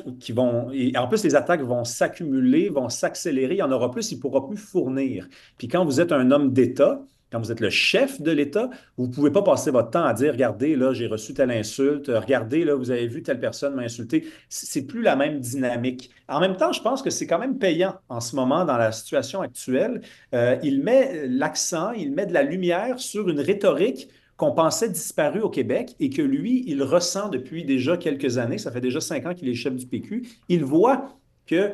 en plus, les attaques vont s'accumuler, vont s'accélérer. Il y en aura plus, il ne pourra plus fournir. Puis quand vous êtes un homme d'État, quand vous êtes le chef de l'État, vous ne pouvez pas passer votre temps à dire, regardez, là, j'ai reçu telle insulte, regardez, là, vous avez vu telle personne m'a insulté. C'est plus la même dynamique. En même temps, je pense que c'est quand même payant en ce moment dans la situation actuelle. Il met l'accent, il met de la lumière sur une rhétorique qu'on pensait disparue au Québec et que lui, il ressent depuis déjà quelques années. Ça fait déjà 5 ans qu'il est chef du PQ. Il voit que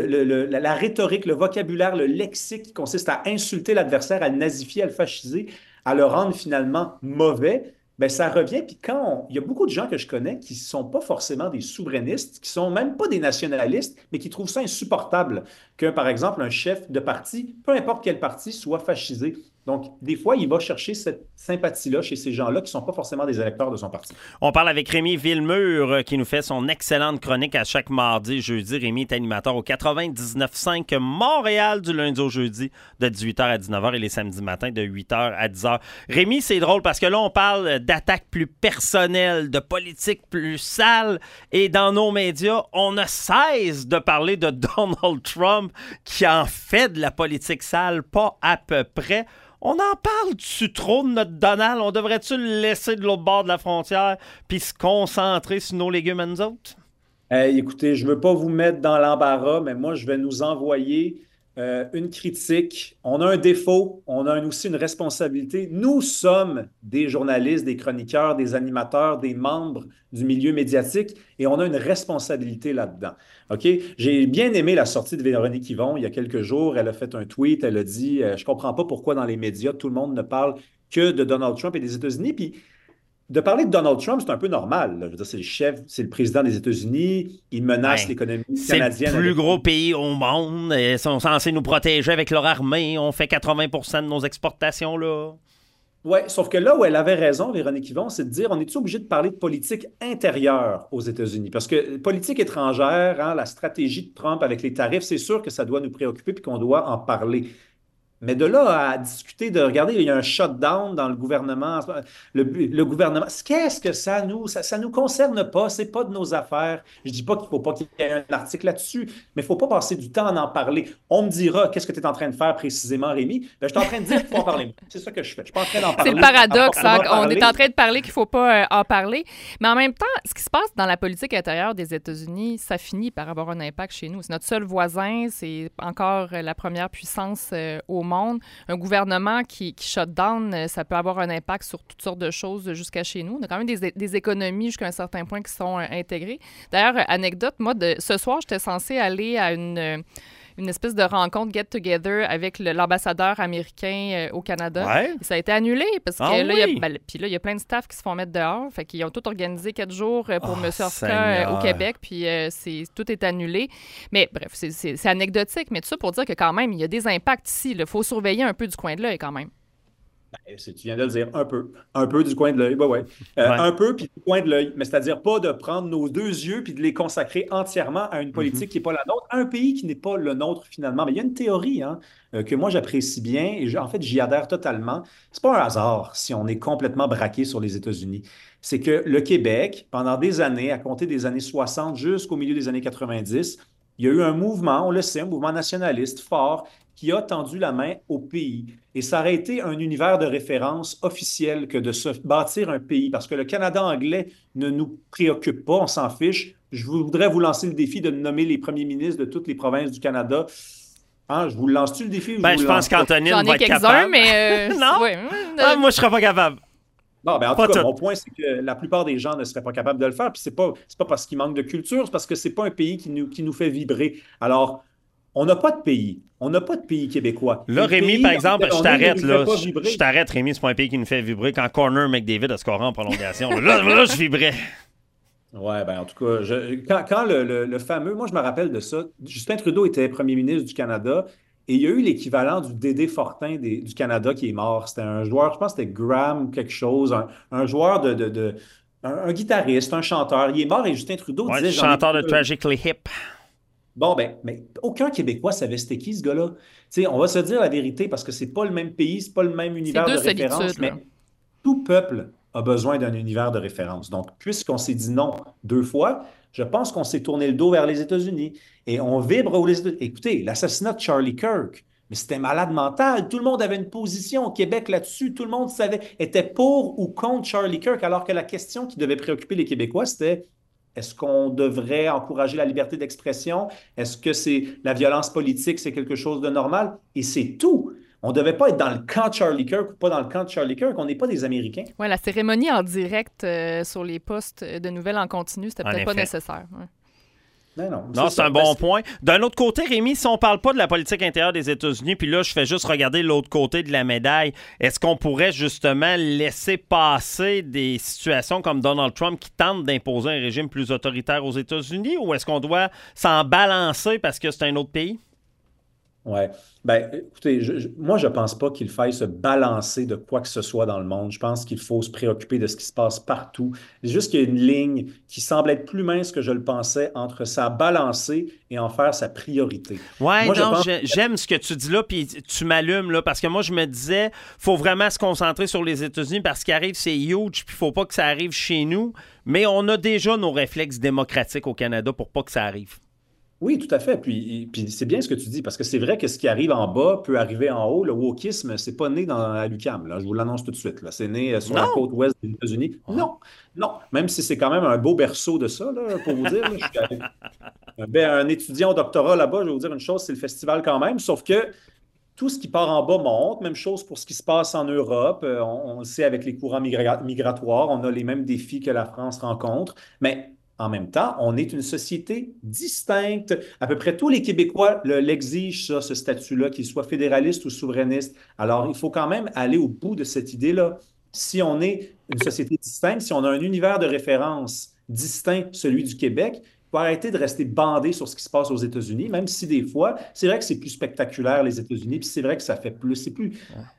la rhétorique, le vocabulaire, le lexique qui consiste à insulter l'adversaire, à le nazifier, à le fasciser, à le rendre finalement mauvais, bien, ça revient. Puis il y a beaucoup de gens que je connais qui ne sont pas forcément des souverainistes, qui ne sont même pas des nationalistes, mais qui trouvent ça insupportable que, par exemple, un chef de parti, peu importe quel parti, soit fascisé. Donc, des fois, il va chercher cette sympathie-là chez ces gens-là qui ne sont pas forcément des électeurs de son parti. On parle avec Rémi Villemure qui nous fait son excellente chronique à chaque mardi, jeudi. Rémi est animateur au 99.5 Montréal du lundi au jeudi de 18h à 19h et les samedis matins de 8h à 10h. Rémi, c'est drôle parce que là, on parle d'attaques plus personnelles, de politique plus sale et dans nos médias, on ne cesse de parler de Donald Trump qui en fait de la politique sale, pas à peu près. On en parle-tu trop de notre Donald? On devrait-tu le laisser de l'autre bord de la frontière puis se concentrer sur nos légumes à nous autres? Écoutez, je ne veux pas vous mettre dans l'embarras, mais moi, je vais nous envoyer une critique. On a un défaut, on a aussi une responsabilité. Nous sommes des journalistes, des chroniqueurs, des animateurs, des membres du milieu médiatique et on a une responsabilité là-dedans. OK? J'ai bien aimé la sortie de Véronique Yvon il y a quelques jours. Elle a fait un tweet, elle a dit je ne comprends pas pourquoi dans les médias, tout le monde ne parle que de Donald Trump et des États-Unis. Puis de parler de Donald Trump, c'est un peu normal. Là. Je veux dire, c'est le chef, c'est le président des États-Unis. Il menace l'économie canadienne. C'est le plus gros pays au monde. Ils sont censés nous protéger avec leur armée. On fait 80% de nos exportations, là. Oui, sauf que là où elle avait raison, Véronique Yvon, c'est de dire on est-tu obligé de parler de politique intérieure aux États-Unis? Parce que politique étrangère, la stratégie de Trump avec les tarifs, c'est sûr que ça doit nous préoccuper et qu'on doit en parler. Mais de là à discuter de, regardez, il y a un shutdown dans le gouvernement. Le gouvernement, qu'est-ce que ça nous concerne pas, c'est pas de nos affaires. Je dis pas qu'il faut pas qu'il y ait un article là-dessus, mais il faut pas passer du temps à en parler. On me dira, qu'est-ce que tu es en train de faire précisément, Rémi? Ben, je suis en train de dire qu'il faut en parler. C'est ça que je fais. Je suis pas en train d'en parler. C'est le paradoxe, on est en train de parler qu'il faut pas en parler. Mais en même temps, ce qui se passe dans la politique intérieure des États-Unis, ça finit par avoir un impact chez nous. C'est notre seul voisin, c'est encore la première puissance au monde. Un gouvernement qui shut down, ça peut avoir un impact sur toutes sortes de choses jusqu'à chez nous. On a quand même des économies jusqu'à un certain point qui sont intégrées. D'ailleurs, anecdote, moi, ce soir, j'étais censée aller à une espèce de rencontre get-together avec l'ambassadeur américain au Canada. Ouais. Et ça a été annulé parce que là, il y a plein de staff qui se font mettre dehors. Fait qu'ils ont tout organisé 4 jours pour M. Orska au Québec, puis tout est annulé. Mais bref, c'est anecdotique, mais tout ça pour dire que quand même, il y a des impacts ici. Il faut surveiller un peu du coin de l'œil quand même. Tu viens de le dire, un peu. Un peu du coin de l'œil, ouais. Un peu, puis du coin de l'œil. Mais c'est-à-dire pas de prendre nos 2 yeux puis de les consacrer entièrement à une politique qui n'est pas la nôtre, à un pays qui n'est pas le nôtre finalement. Mais il y a une théorie que moi j'apprécie bien et en fait j'y adhère totalement. C'est pas un hasard si on est complètement braqué sur les États-Unis. C'est que le Québec, pendant des années, à compter des années 60 jusqu'au milieu des années 90, il y a eu un mouvement, on le sait, un mouvement nationaliste fort qui a tendu la main au pays. Et ça aurait été un univers de référence officiel que de se bâtir un pays, parce que le Canada anglais ne nous préoccupe pas, on s'en fiche. Je voudrais vous lancer le défi de nommer les premiers ministres de toutes les provinces du Canada. Je vous le lance-tu le défi? Je pense qu'Antonine va être capable. Mais non? Ouais. Moi, je ne serais pas capable. Non, en tout cas, mon point, c'est que la plupart des gens ne seraient pas capables de le faire. Puis c'est pas parce qu'il manque de culture, c'est parce que c'est pas un pays qui nous fait vibrer. Alors, on n'a pas de pays. On n'a pas de pays québécois. Là, Rémi, par exemple, je t'arrête. Je t'arrête, Rémi, c'est pas un pays qui nous fait vibrer. Quand Connor McDavid a scoré en prolongation, là, je vibrais. Ouais, en tout cas, quand le fameux... Moi, je me rappelle de ça. Justin Trudeau était premier ministre du Canada et il y a eu l'équivalent du Dédé Fortin du Canada qui est mort. C'était un joueur, je pense que c'était Graham quelque chose, un joueur un guitariste, un chanteur. Il est mort et Justin Trudeau disait... chanteur de Tragically Hip. Bon, mais aucun Québécois savait c'était qui, ce gars-là. On va se dire la vérité parce que c'est pas le même pays, c'est pas le même univers de référence, mais tout peuple a besoin d'un univers de référence. Donc, puisqu'on s'est dit non 2 fois, je pense qu'on s'est tourné le dos vers les États-Unis et on vibre aux États-Unis. Écoutez, l'assassinat de Charlie Kirk, mais c'était malade mental. Tout le monde avait une position au Québec là-dessus. Tout le monde était pour ou contre Charlie Kirk, alors que la question qui devait préoccuper les Québécois, c'était... Est-ce qu'on devrait encourager la liberté d'expression? Est-ce que la violence politique, c'est quelque chose de normal? Et c'est tout. On ne devait pas être dans le camp de Charlie Kirk ou pas dans le camp de Charlie Kirk. On n'est pas des Américains. Oui, la cérémonie en direct sur les postes de nouvelles en continu, c'était peut-être pas nécessaire. Ouais. Non, c'est un bon point. D'un autre côté, Rémi, si on ne parle pas de la politique intérieure des États-Unis, puis là, je fais juste regarder l'autre côté de la médaille, est-ce qu'on pourrait justement laisser passer des situations comme Donald Trump qui tente d'imposer un régime plus autoritaire aux États-Unis, ou est-ce qu'on doit s'en balancer parce que c'est un autre pays? Oui. Écoutez, moi, je ne pense pas qu'il faille se balancer de quoi que ce soit dans le monde. Je pense qu'il faut se préoccuper de ce qui se passe partout. C'est juste qu'il y a une ligne qui semble être plus mince que je le pensais entre ça balancer et en faire sa priorité. Oui, j'aime ce que tu dis là, puis tu m'allumes là, parce que moi, je me disais, il faut vraiment se concentrer sur les États-Unis parce ce qui arrive, c'est huge, puis il ne faut pas que ça arrive chez nous. Mais on a déjà nos réflexes démocratiques au Canada pour pas que ça arrive. Oui, tout à fait. Puis c'est bien ce que tu dis, parce que c'est vrai que ce qui arrive en bas peut arriver en haut. Le wokisme, c'est pas né à l'UQAM. Je vous l'annonce tout de suite. Là. C'est né sur la côte ouest des États-Unis. Non. Même si c'est quand même un beau berceau de ça, là, pour vous dire. Là, je suis un étudiant au doctorat là-bas, je vais vous dire une chose, c'est le festival quand même. Sauf que tout ce qui part en bas monte. Même chose pour ce qui se passe en Europe. On le sait avec les courants migratoires. On a les mêmes défis que la France rencontre. Mais en même temps, on est une société distincte. À peu près tous les Québécois l'exigent, ce statut-là, qu'il soit fédéraliste ou souverainiste. Alors, il faut quand même aller au bout de cette idée-là. Si on est une société distincte, si on a un univers de référence distinct, celui du Québec, il faut arrêter de rester bandé sur ce qui se passe aux États-Unis, même si des fois, c'est vrai que c'est plus spectaculaire, les États-Unis, puis c'est vrai que ça fait plus. C'est plus...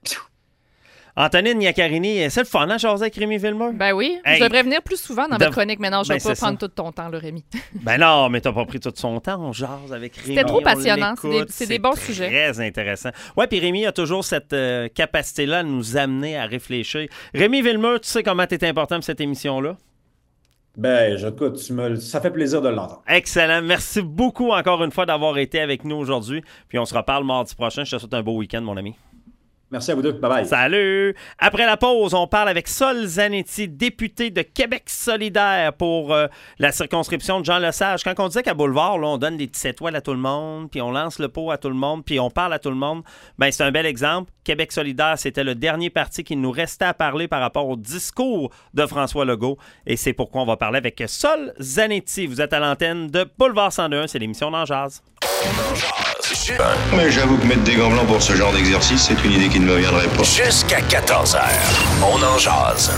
Antonine Iaccarini, c'est le fun, hein, jaser avec Rémi Villemur? Ben oui, je devrais venir plus souvent dans ma chronique. Mais non, je ne vais pas prendre tout ton temps, le Rémi. Ben non, mais tu n'as pas pris tout son temps. On jase avec Rémi. C'était trop passionnant. C'est des bons sujets. Très intéressant. Oui, puis Rémi a toujours cette capacité-là à nous amener à réfléchir. Rémi Villemur, tu sais comment tu es important pour cette émission-là? Écoute, ça fait plaisir de l'entendre. Excellent. Merci beaucoup encore une fois d'avoir été avec nous aujourd'hui. Puis on se reparle mardi prochain. Je te souhaite un beau week-end, mon ami. Merci à vous deux. Bye-bye. Salut! Après la pause, on parle avec Sol Zanetti, député de Québec solidaire pour la circonscription de Jean Lesage. Quand on disait qu'à Boulevard, là, on donne des petites étoiles à tout le monde, puis on lance le pot à tout le monde, puis on parle à tout le monde, c'est un bel exemple. Québec solidaire, c'était le dernier parti qui nous restait à parler par rapport au discours de François Legault. Et c'est pourquoi on va parler avec Sol Zanetti. Vous êtes à l'antenne de Boulevard 102.1, c'est l'émission d'En Jazz. Mais j'avoue que mettre des gants blancs pour ce genre d'exercice, c'est une idée qui ne me viendrait pas. Jusqu'à 14h, on en jase.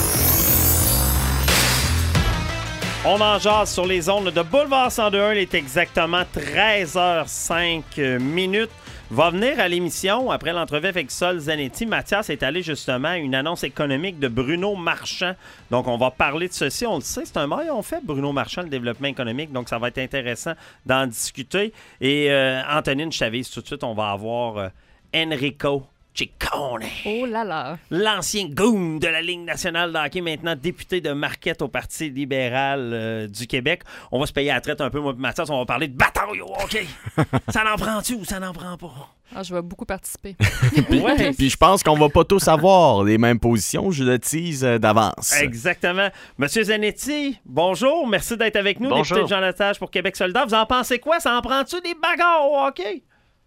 On en jase sur les ondes de Boulevard 102.1. Il est exactement 13h05. va venir à l'émission après l'entrevue avec Sol Zanetti. Mathias est allé justement à une annonce économique de Bruno Marchand. Donc, on va parler de ceci. On le sait, c'est un maillon fait, Bruno Marchand, le développement économique. Donc, ça va être intéressant d'en discuter. Et Antonine Chavez, tout de suite, on va avoir Enrico Ciccone. Oh là là! L'ancien goon de la Ligue nationale de hockey, maintenant député de Marquette au Parti libéral du Québec. On va se payer à la traite un peu, moi et Mathias. On va parler de bataille au hockey. Ça n'en prend-tu ou ça n'en prend pas? Ah, je vais beaucoup participer. Puis je pense qu'on va pas tous avoir les mêmes positions. Je le tease d'avance. Exactement. Monsieur Zanetti, bonjour. Merci d'être avec nous, bonjour. Député de Jean Lesage pour Québec solidaire. Vous en pensez quoi? Ça en prend-tu des bagarres au hockey?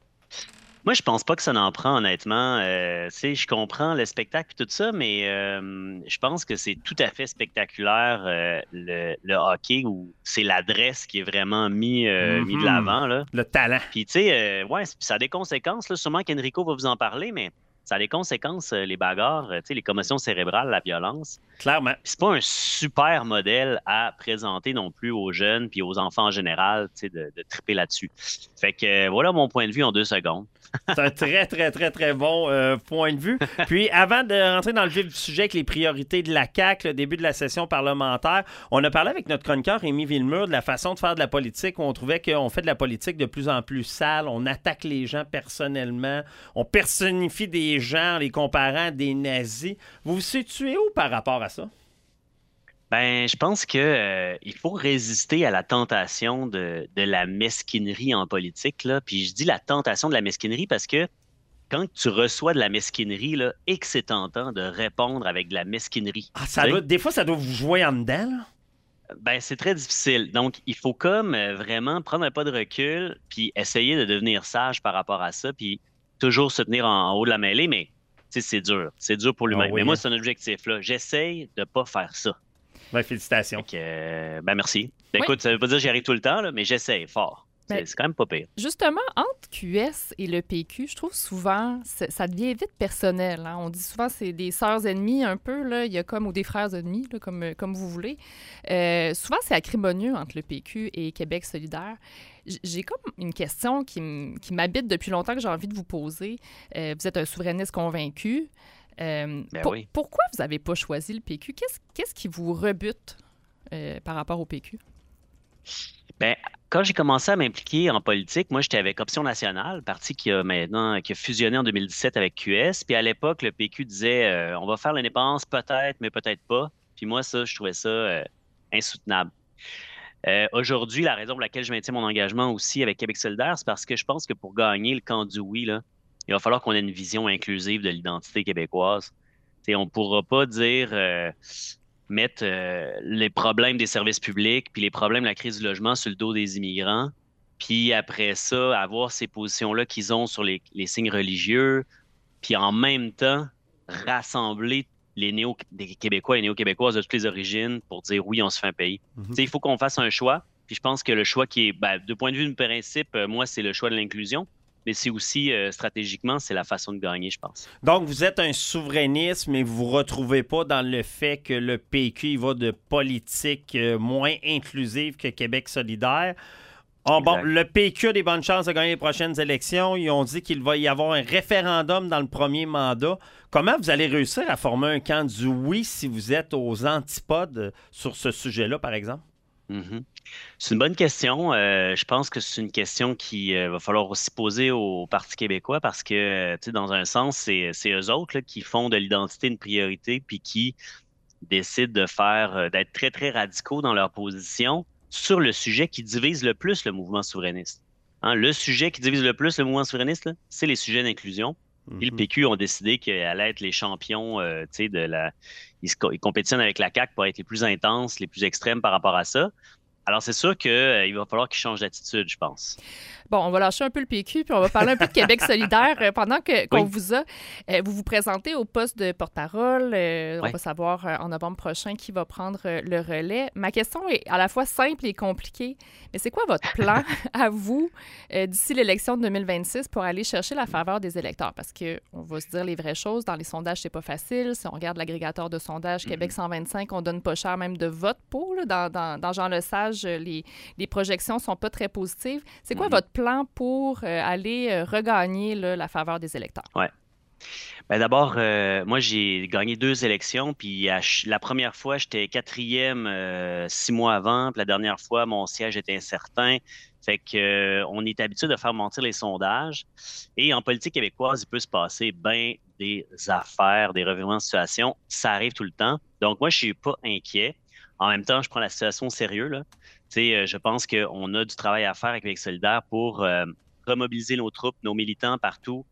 Moi, je pense pas que ça n'en prend, honnêtement. Je comprends le spectacle et tout ça, mais je pense que c'est tout à fait spectaculaire le hockey où c'est l'adresse qui est vraiment mis de l'avant. Là. Le talent. Puis, tu sais, ça a des conséquences. Là, sûrement qu'Enrico va vous en parler, mais ça a des conséquences, les bagarres, les commotions cérébrales, la violence. Clairement. Puis c'est pas un super modèle à présenter non plus aux jeunes puis aux enfants en général, de triper là-dessus. Fait que voilà mon point de vue en 2 secondes. C'est un très, très, très, très bon point de vue. Puis, avant de rentrer dans le vif du sujet avec les priorités de la CAQ, le début de la session parlementaire, on a parlé avec notre chroniqueur Rémi Villemur de la façon de faire de la politique où on trouvait qu'on fait de la politique de plus en plus sale. On attaque les gens personnellement. On personnifie des gens en les comparant à des nazis. Vous vous situez où par rapport à ça? Ben, je pense que il faut résister à la tentation de la mesquinerie en politique, là. Puis je dis la tentation de la mesquinerie parce que quand tu reçois de la mesquinerie, là, et que c'est tentant de répondre avec de la mesquinerie. Ah, des fois, ça doit vous jouer en dedans, là? Ben, c'est très difficile. Donc, il faut comme vraiment prendre un pas de recul puis essayer de devenir sage par rapport à ça, puis toujours se tenir en haut de la mêlée, mais c'est dur. C'est dur pour lui-même. Mais moi, c'est un objectif, là. J'essaye de pas faire ça. Ben, félicitations. Merci. Écoute, ça veut pas dire que j'y arrive tout le temps, là, mais j'essaie fort. C'est quand même pas pire. Justement, entre QS et le PQ, je trouve souvent, ça devient vite personnel. Hein? On dit souvent que c'est des sœurs ennemies un peu, là. Il y a ou des frères ennemis, là, comme vous voulez. Souvent, c'est acrimonieux entre le PQ et Québec solidaire. J'ai comme une question qui m'habite depuis longtemps que j'ai envie de vous poser. Vous êtes un souverainiste convaincu. Pourquoi vous n'avez pas choisi le PQ? Qu'est-ce qui vous rebute par rapport au PQ? Ben, quand j'ai commencé à m'impliquer en politique, moi, j'étais avec Option nationale, parti qui a fusionné en 2017 avec QS. Puis à l'époque, le PQ disait on va faire l'indépendance peut-être, mais peut-être pas. Puis moi, ça, je trouvais ça insoutenable. Aujourd'hui, la raison pour laquelle je maintiens mon engagement aussi avec Québec solidaire, c'est parce que je pense que pour gagner le camp du oui, là, il va falloir qu'on ait une vision inclusive de l'identité québécoise. T'sais, on ne pourra pas dire mettre les problèmes des services publics puis les problèmes de la crise du logement sur le dos des immigrants, puis après ça, avoir ces positions-là qu'ils ont sur les signes religieux, puis en même temps, rassembler des Québécois et néo-québécoises de toutes les origines pour dire oui, on se fait un pays. Il faut qu'on fasse un choix, puis je pense que le choix qui est, de point de vue du principe, moi, c'est le choix de l'inclusion. Mais c'est aussi, stratégiquement, c'est la façon de gagner, je pense. Donc, vous êtes un souverainiste, mais vous ne vous retrouvez pas dans le fait que le PQ il va de politique moins inclusive que Québec solidaire. Le PQ a des bonnes chances de gagner les prochaines élections. Ils ont dit qu'il va y avoir un référendum dans le premier mandat. Comment vous allez réussir à former un camp du oui si vous êtes aux antipodes sur ce sujet-là, par exemple? C'est une bonne question. Je pense que c'est une question qu'il va falloir aussi poser au Parti québécois parce que, dans un sens, c'est eux autres là, qui font de l'identité une priorité puis qui décident d'être très, très radicaux dans leur position sur le sujet qui divise le plus le mouvement souverainiste. Hein, le sujet qui divise le plus le mouvement souverainiste, là, c'est les sujets d'inclusion. Puis le PQ ont décidé qu'ils allaient être les champions ils compétitionnent avec la CAQ pour être les plus intenses, les plus extrêmes par rapport à ça. Alors, c'est sûr qu'il va falloir qu'ils changent d'attitude, je pense. Bon, on va lâcher un peu le PQ, puis on va parler un peu de Québec solidaire. Pendant qu'on vous a, vous vous présentez au poste de porte-parole. On va savoir en novembre prochain qui va prendre le relais. Ma question est à la fois simple et compliquée. Mais c'est quoi votre plan à vous d'ici l'élection de 2026 pour aller chercher la faveur des électeurs? Parce qu'on va se dire les vraies choses. Dans les sondages, c'est pas facile. Si on regarde l'agrégateur de sondages Québec 125, on donne pas cher même de vote pour. Là. Dans Jean Lesage, les projections sont pas très positives. C'est quoi votre plan plan pour aller regagner la faveur des électeurs? Oui. Ben d'abord, moi, j'ai gagné 2 élections, puis la première fois, j'étais 4e 6 mois avant, puis la dernière fois, mon siège était incertain. Fait que on est habitué de faire mentir les sondages. Et en politique québécoise, il peut se passer bien des affaires, des revirements de situation. Ça arrive tout le temps. Donc, moi, je suis pas inquiet. En même temps, je prends la situation au sérieux, là. Je pense qu'on a du travail à faire avec Québec solidaire pour remobiliser nos troupes, nos militants partout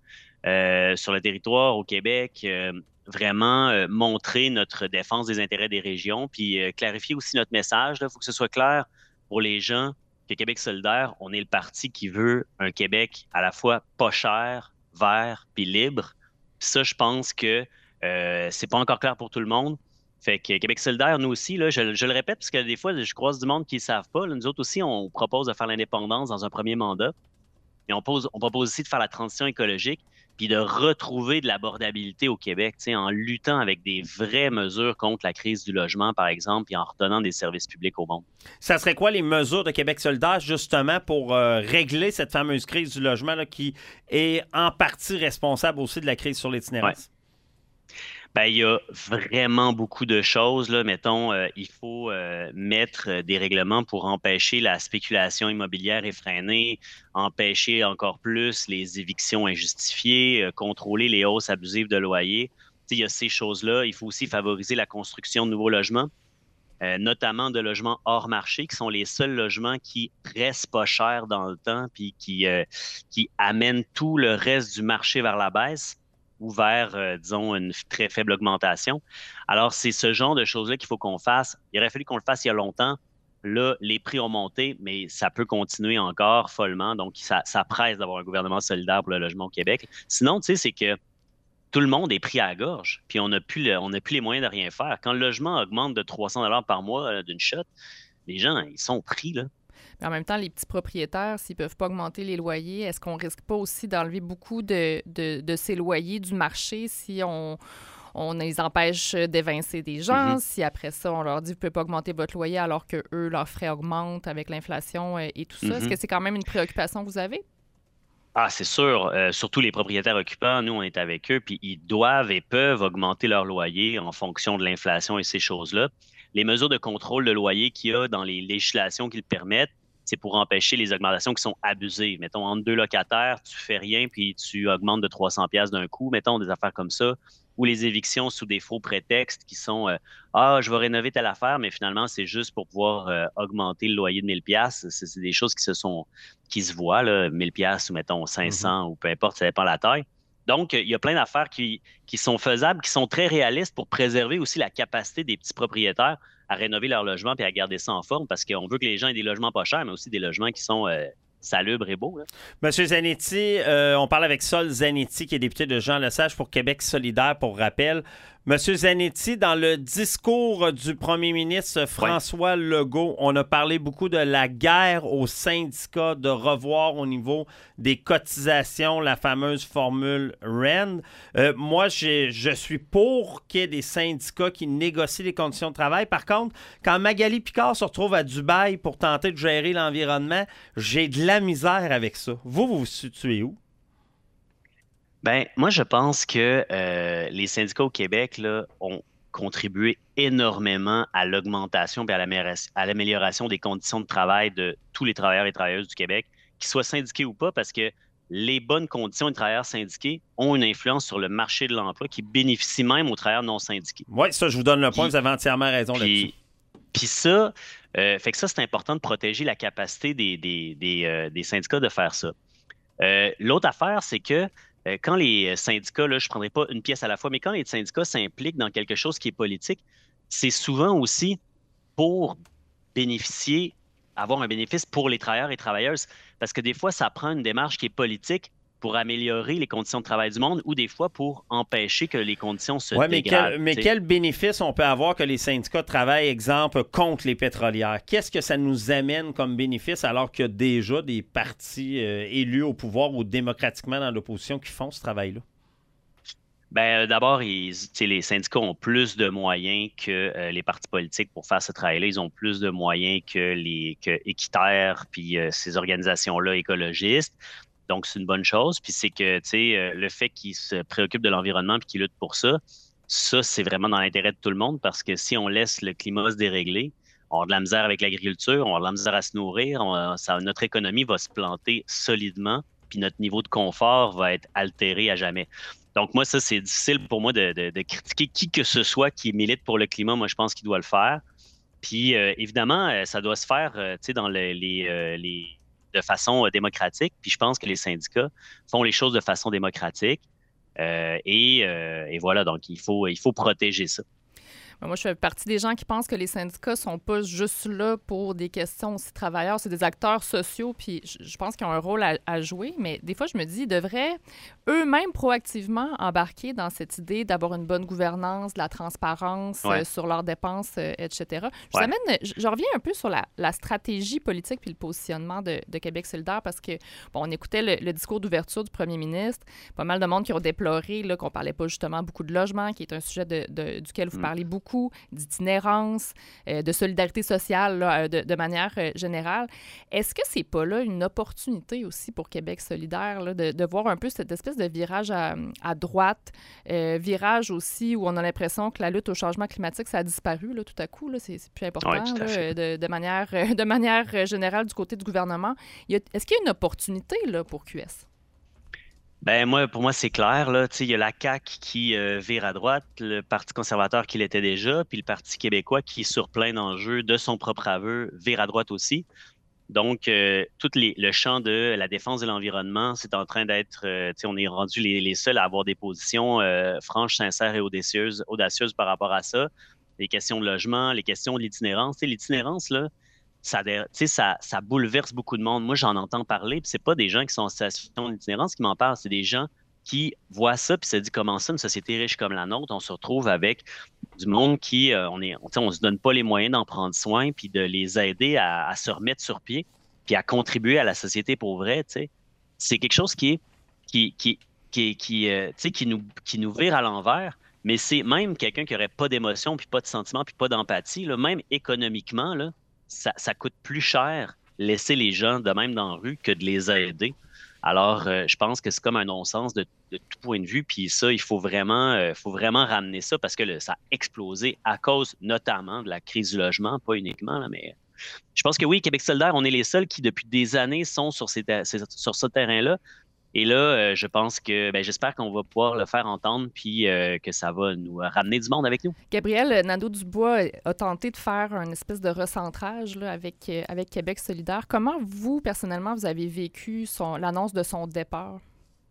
sur le territoire, au Québec, vraiment montrer notre défense des intérêts des régions, puis clarifier aussi notre message. Il faut que ce soit clair pour les gens que Québec solidaire, on est le parti qui veut un Québec à la fois pas cher, vert, puis libre. Puis ça, je pense que c'est pas encore clair pour tout le monde. Fait que Québec solidaire, nous aussi, là, je le répète, parce que des fois, je croise du monde qui ne savent pas. Là, nous autres aussi, on propose de faire l'indépendance dans un premier mandat. Et on propose aussi de faire la transition écologique, puis de retrouver de l'abordabilité au Québec, en luttant avec des vraies mesures contre la crise du logement, par exemple, et en redonnant des services publics au monde. Ça serait quoi les mesures de Québec solidaire, justement, pour régler cette fameuse crise du logement là, qui est en partie responsable aussi de la crise sur l'itinérance? Ouais. Ben, il y a vraiment beaucoup de choses. Là. Mettons, il faut mettre des règlements pour empêcher la spéculation immobilière effrénée, empêcher encore plus les évictions injustifiées, contrôler les hausses abusives de loyers. Il y a ces choses-là. Il faut aussi favoriser la construction de nouveaux logements, notamment de logements hors marché, qui sont les seuls logements qui restent pas chers dans le temps puis qui amènent tout le reste du marché vers la baisse ou vers, disons, une très faible augmentation. Alors, c'est ce genre de choses-là qu'il faut qu'on fasse. Il aurait fallu qu'on le fasse il y a longtemps. Là, les prix ont monté, mais ça peut continuer encore follement. Donc, ça presse d'avoir un gouvernement solidaire pour le logement au Québec. Sinon, tu sais, c'est que tout le monde est pris à la gorge, puis on n'a plus les moyens de rien faire. Quand le logement augmente de 300 $ par mois d'une shot, les gens, ils sont pris, là. Mais en même temps, les petits propriétaires, s'ils ne peuvent pas augmenter les loyers, est-ce qu'on ne risque pas aussi d'enlever beaucoup de ces loyers du marché si on les empêche d'évincer des gens, si après ça, on leur dit « vous ne pouvez pas augmenter votre loyer » alors que eux leurs frais augmentent avec l'inflation et tout ça? Est-ce que c'est quand même une préoccupation que vous avez? Ah, c'est sûr. Surtout les propriétaires occupants, nous, on est avec eux, puis ils doivent et peuvent augmenter leur loyer en fonction de l'inflation et ces choses-là. Les mesures de contrôle de loyer qu'il y a dans les législations qui le permettent, c'est pour empêcher les augmentations qui sont abusives. Mettons, entre 2 locataires, tu fais rien puis tu augmentes de 300 $ d'un coup. Mettons, des affaires comme ça. Ou les évictions sous des faux prétextes qui sont je vais rénover telle affaire, mais finalement, c'est juste pour pouvoir augmenter le loyer de 1 000 $. C'est des choses qui se voient, là, 1 000 $ ou mettons 500 ou peu importe, ça dépend de la taille. Donc, il y a plein d'affaires qui sont faisables, qui sont très réalistes pour préserver aussi la capacité des petits propriétaires à rénover leur logement et à garder ça en forme parce qu'on veut que les gens aient des logements pas chers, mais aussi des logements qui sont salubres et beaux. Là. Monsieur Zanetti, on parle avec Sol Zanetti, qui est député de Jean-Lesage pour Québec solidaire, pour rappel. Monsieur Zanetti, dans le discours du premier ministre François Legault, on a parlé beaucoup de la guerre aux syndicats, de revoir au niveau des cotisations la fameuse formule REN. Moi, je suis pour qu'il y ait des syndicats qui négocient les conditions de travail. Par contre, quand Magali Picard se retrouve à Dubaï pour tenter de gérer l'environnement, j'ai de la misère avec ça. Vous vous situez où? Ben, moi, je pense que les syndicats au Québec là, ont contribué énormément à l'augmentation et à l'amélioration des conditions de travail de tous les travailleurs et travailleuses du Québec, qu'ils soient syndiqués ou pas, parce que les bonnes conditions des travailleurs syndiqués ont une influence sur le marché de l'emploi qui bénéficie même aux travailleurs non syndiqués. Oui, ça, je vous donne le point, vous avez entièrement raison là-dessus. Puis ça, fait que ça, c'est important de protéger la capacité des syndicats de faire ça. L'autre affaire, c'est que quand les syndicats, là, je ne prendrai pas une pièce à la fois, mais quand les syndicats s'impliquent dans quelque chose qui est politique, c'est souvent aussi pour avoir un bénéfice pour les travailleurs et travailleuses. Parce que des fois, ça prend une démarche qui est politique pour améliorer les conditions de travail du monde ou des fois pour empêcher que les conditions se dégradent. Mais quel bénéfice on peut avoir que les syndicats travaillent, exemple, contre les pétrolières? Qu'est-ce que ça nous amène comme bénéfice alors qu'il y a déjà des partis élus au pouvoir ou démocratiquement dans l'opposition qui font ce travail-là? Ben, d'abord, les syndicats ont plus de moyens que les partis politiques pour faire ce travail-là. Ils ont plus de moyens que Équiterre puis ces organisations-là écologistes. Donc, c'est une bonne chose. Puis c'est que, le fait qu'ils se préoccupent de l'environnement et qu'ils luttent pour ça, c'est vraiment dans l'intérêt de tout le monde parce que si on laisse le climat se dérégler, on a de la misère avec l'agriculture, on a de la misère à se nourrir, notre économie va se planter solidement, puis notre niveau de confort va être altéré à jamais. Donc, moi, ça, c'est difficile pour moi de critiquer qui que ce soit qui milite pour le climat. Moi, je pense qu'il doit le faire. Puis, évidemment, ça doit se faire, de façon démocratique. Puis, je pense que les syndicats font les choses de façon démocratique. Et voilà, donc il faut protéger ça. Moi, je fais partie des gens qui pensent que les syndicats sont pas juste là pour des questions aussi travailleurs. C'est des acteurs sociaux, puis je pense qu'ils ont un rôle à jouer. Mais des fois, je me dis, ils devraient eux-mêmes proactivement embarquer dans cette idée d'avoir une bonne gouvernance, de la transparence sur leurs dépenses, etc. Je reviens un peu sur la stratégie politique puis le positionnement de Québec solidaire parce que, bon, on écoutait le discours d'ouverture du premier ministre. Pas mal de monde qui ont déploré là, qu'on parlait pas justement beaucoup de logement, qui est un sujet duquel vous parlez beaucoup, d'itinérance, de solidarité sociale là, de manière générale. Est-ce que c'est pas là une opportunité aussi pour Québec solidaire là, de voir un peu cette espèce de virage à droite, virage aussi où on a l'impression que la lutte au changement climatique, ça a disparu là, tout à coup, là, c'est plus important là, de manière générale du côté du gouvernement. Est-ce qu'il y a une opportunité là, pour QS? Ben pour moi, c'est clair. Là. Il y a la CAQ qui vire à droite, le Parti conservateur qui l'était déjà, puis le Parti québécois qui, sur plein d'enjeux de son propre aveu, vire à droite aussi. Donc, le champ de la défense de l'environnement, c'est en train d'être... on est rendu les seuls à avoir des positions franches, sincères et audacieuses par rapport à ça. Les questions de logement, les questions de l'itinérance. L'itinérance, là, ça bouleverse beaucoup de monde. Moi, j'en entends parler, puis c'est pas des gens qui sont en situation d'itinérance qui m'en parlent, c'est des gens qui voient ça, puis se disent comment ça, une société riche comme la nôtre, on se retrouve avec du monde qui, on se donne pas les moyens d'en prendre soin, puis de les aider à se remettre sur pied, puis à contribuer à la société pour vrai. C'est quelque chose qui nous vire à l'envers. Mais c'est même quelqu'un qui n'aurait pas d'émotion, puis pas de sentiment, puis pas d'empathie, là, même économiquement, là, ça coûte plus cher laisser les gens de même dans la rue que de les aider. Alors, je pense que c'est comme un non-sens de tout point de vue. Puis ça, il faut vraiment ramener ça parce que ça a explosé à cause notamment de la crise du logement, pas uniquement, là, mais je pense que oui, Québec solidaire, on est les seuls qui, depuis des années, sont sur ce terrain-là. Et là, je pense que, j'espère qu'on va pouvoir le faire entendre puis que ça va nous ramener du monde avec nous. Gabriel Nadeau-Dubois a tenté de faire une espèce de recentrage là, avec Québec solidaire. Comment vous, personnellement, vous avez vécu l'annonce de son départ?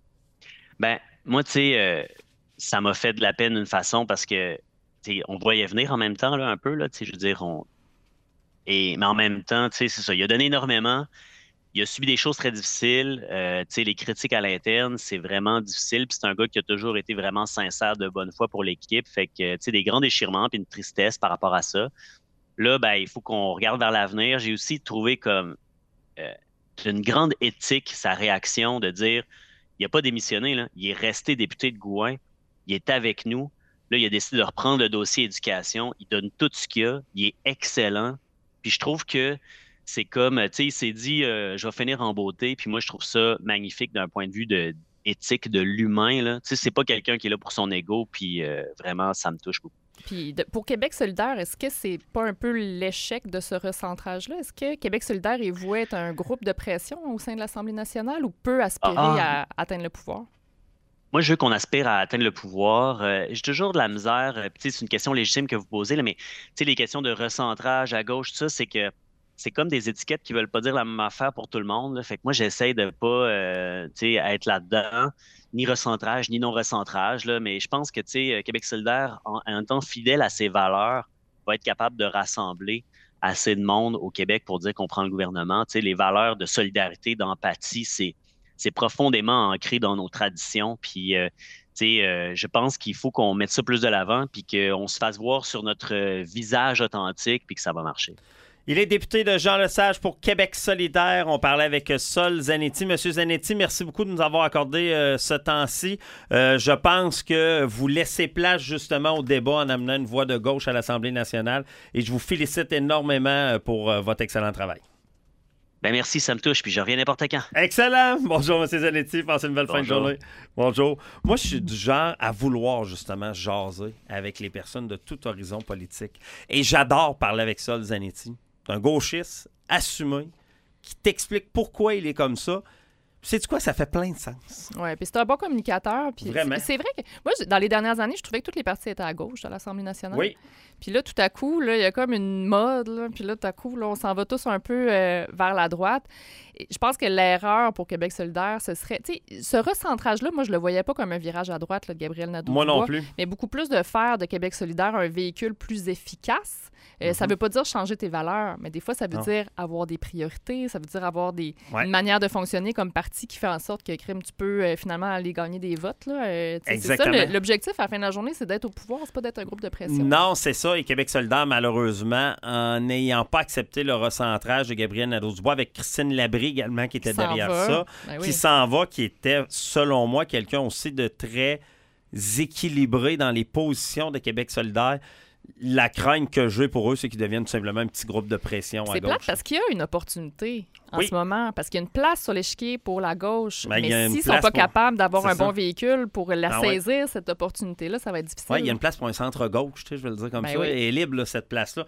Moi, ça m'a fait de la peine d'une façon parce que, on voyait venir en même temps, là, un peu, là, je veux dire, mais en même temps, c'est ça, il a donné énormément. Il a subi des choses très difficiles. Les critiques à l'interne, c'est vraiment difficile. Puis c'est un gars qui a toujours été vraiment sincère, de bonne foi pour l'équipe. Fait que, des grands déchirements puis une tristesse par rapport à ça. Là, il faut qu'on regarde vers l'avenir. J'ai aussi trouvé comme une grande éthique sa réaction de dire, il n'a pas démissionné, là. Il est resté député de Gouin. Il est avec nous. Là, il a décidé de reprendre le dossier éducation. Il donne tout ce qu'il a. Il est excellent. Puis je trouve que c'est comme, il s'est dit, je vais finir en beauté. Puis moi, je trouve ça magnifique d'un point de vue éthique de l'humain. Là. C'est pas quelqu'un qui est là pour son ego. Puis vraiment, ça me touche beaucoup. Puis pour Québec solidaire, est-ce que c'est pas un peu l'échec de ce recentrage-là? Est-ce que Québec solidaire est voué être un groupe de pression au sein de l'Assemblée nationale ou peut aspirer à atteindre le pouvoir? Moi, je veux qu'on aspire à atteindre le pouvoir. J'ai toujours de la misère. C'est une question légitime que vous posez, là, mais les questions de recentrage à gauche, tout ça, c'est que c'est comme des étiquettes qui veulent pas dire la même affaire pour tout le monde. Là. Fait que moi, j'essaie de pas être là-dedans, ni recentrage, ni non-recentrage. Là. Mais je pense que Québec solidaire, en étant fidèle à ses valeurs, va être capable de rassembler assez de monde au Québec pour dire qu'on prend le gouvernement. Les valeurs de solidarité, d'empathie, c'est profondément ancré dans nos traditions. Puis, je pense qu'il faut qu'on mette ça plus de l'avant puis qu'on se fasse voir sur notre visage authentique puis que ça va marcher. Il est député de Jean Lesage pour Québec solidaire. On parlait avec Sol Zanetti. Monsieur Zanetti, merci beaucoup de nous avoir accordé ce temps-ci. Je pense que vous laissez place justement au débat en amenant une voix de gauche à l'Assemblée nationale et je vous félicite énormément pour votre excellent travail. Ben merci, ça me touche, puis je reviens n'importe quand. Excellent! Bonjour, M. Zanetti. Passez une belle fin de journée. Bonjour. Moi, je suis du genre à vouloir justement jaser avec les personnes de tout horizon politique. Et j'adore parler avec Sol Zanetti. C'est un gauchiste assumé qui t'explique pourquoi il est comme ça. Sais-tu quoi? Ça fait plein de sens. Oui, puis c'est un bon communicateur. Puis vraiment. C'est vrai que moi, dans les dernières années, je trouvais que toutes les partis étaient à gauche à l'Assemblée nationale. Oui. Puis là, tout à coup, il y a comme une mode. Là, puis là, tout à coup, là, on s'en va tous un peu vers la droite. Et je pense que l'erreur pour Québec solidaire, ce serait... Tu sais, ce recentrage-là, moi, je le voyais pas comme un virage à droite là, de Gabriel Nadeau-Dubois. Moi non plus. Mais beaucoup plus de faire de Québec solidaire un véhicule plus efficace. Ça veut pas dire changer tes valeurs, mais des fois, ça veut dire avoir des priorités, ça veut dire avoir une manière de fonctionner comme parti qui fait en sorte que tu peux finalement aller gagner des votes. Là. C'est ça, l'objectif à la fin de la journée, c'est d'être au pouvoir, c'est pas d'être un groupe de pression. Non, c'est ça. Et Québec solidaire, malheureusement, en n'ayant pas accepté le recentrage de Gabriel Nadeau-Dubois avec Christine Labrie également qui était derrière ça, qui s'en va, qui était, selon moi, quelqu'un aussi de très équilibré dans les positions de Québec solidaire. La crainte que j'ai pour eux, c'est qu'ils deviennent tout simplement un petit groupe de pression à gauche. C'est plate parce qu'il y a une opportunité en ce moment, parce qu'il y a une place sur l'échiquier pour la gauche. Mais s'ils ne sont pas capables d'avoir un bon véhicule pour la saisir, cette opportunité-là, ça va être difficile. Oui, il y a une place pour un centre-gauche, je vais le dire comme ça. Oui. Elle est libre, là, cette place-là.